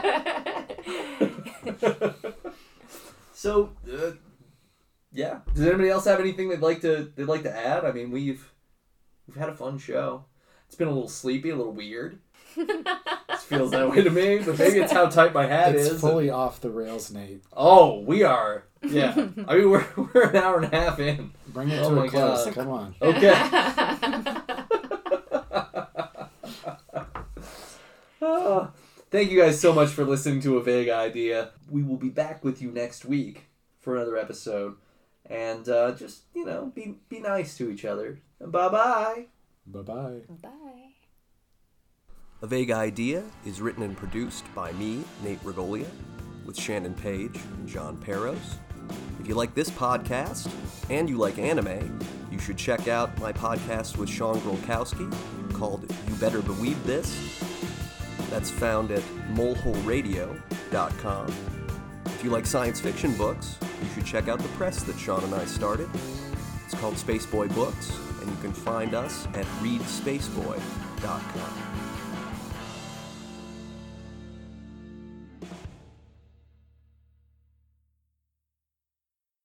world. So, yeah. Does anybody else have anything they'd like to add? I mean, we've had a fun show. It's been a little sleepy, a little weird. It feels that way to me, but maybe it's how tight my hat It's is. fully off the rails, Nate. Oh, we are. Yeah. I mean, we're an hour and a half in. Bring it Oh to my a close. God. Come on. Okay. Thank you guys so much for listening to A Vague Idea. We will be back with you next week for another episode. And just, be nice to each other. Bye-bye. Bye-bye. Bye. A Vague Idea is written and produced by me, Nate Regolia, with Shannon Page and John Peros. If you like this podcast and you like anime, you should check out my podcast with Sean Grolkowski called You Better Believe This. That's found at moleholeradio.com. If you like science fiction books, you should check out the press that Sean and I started. It's called Spaceboy Books, and you can find us at readspaceboy.com.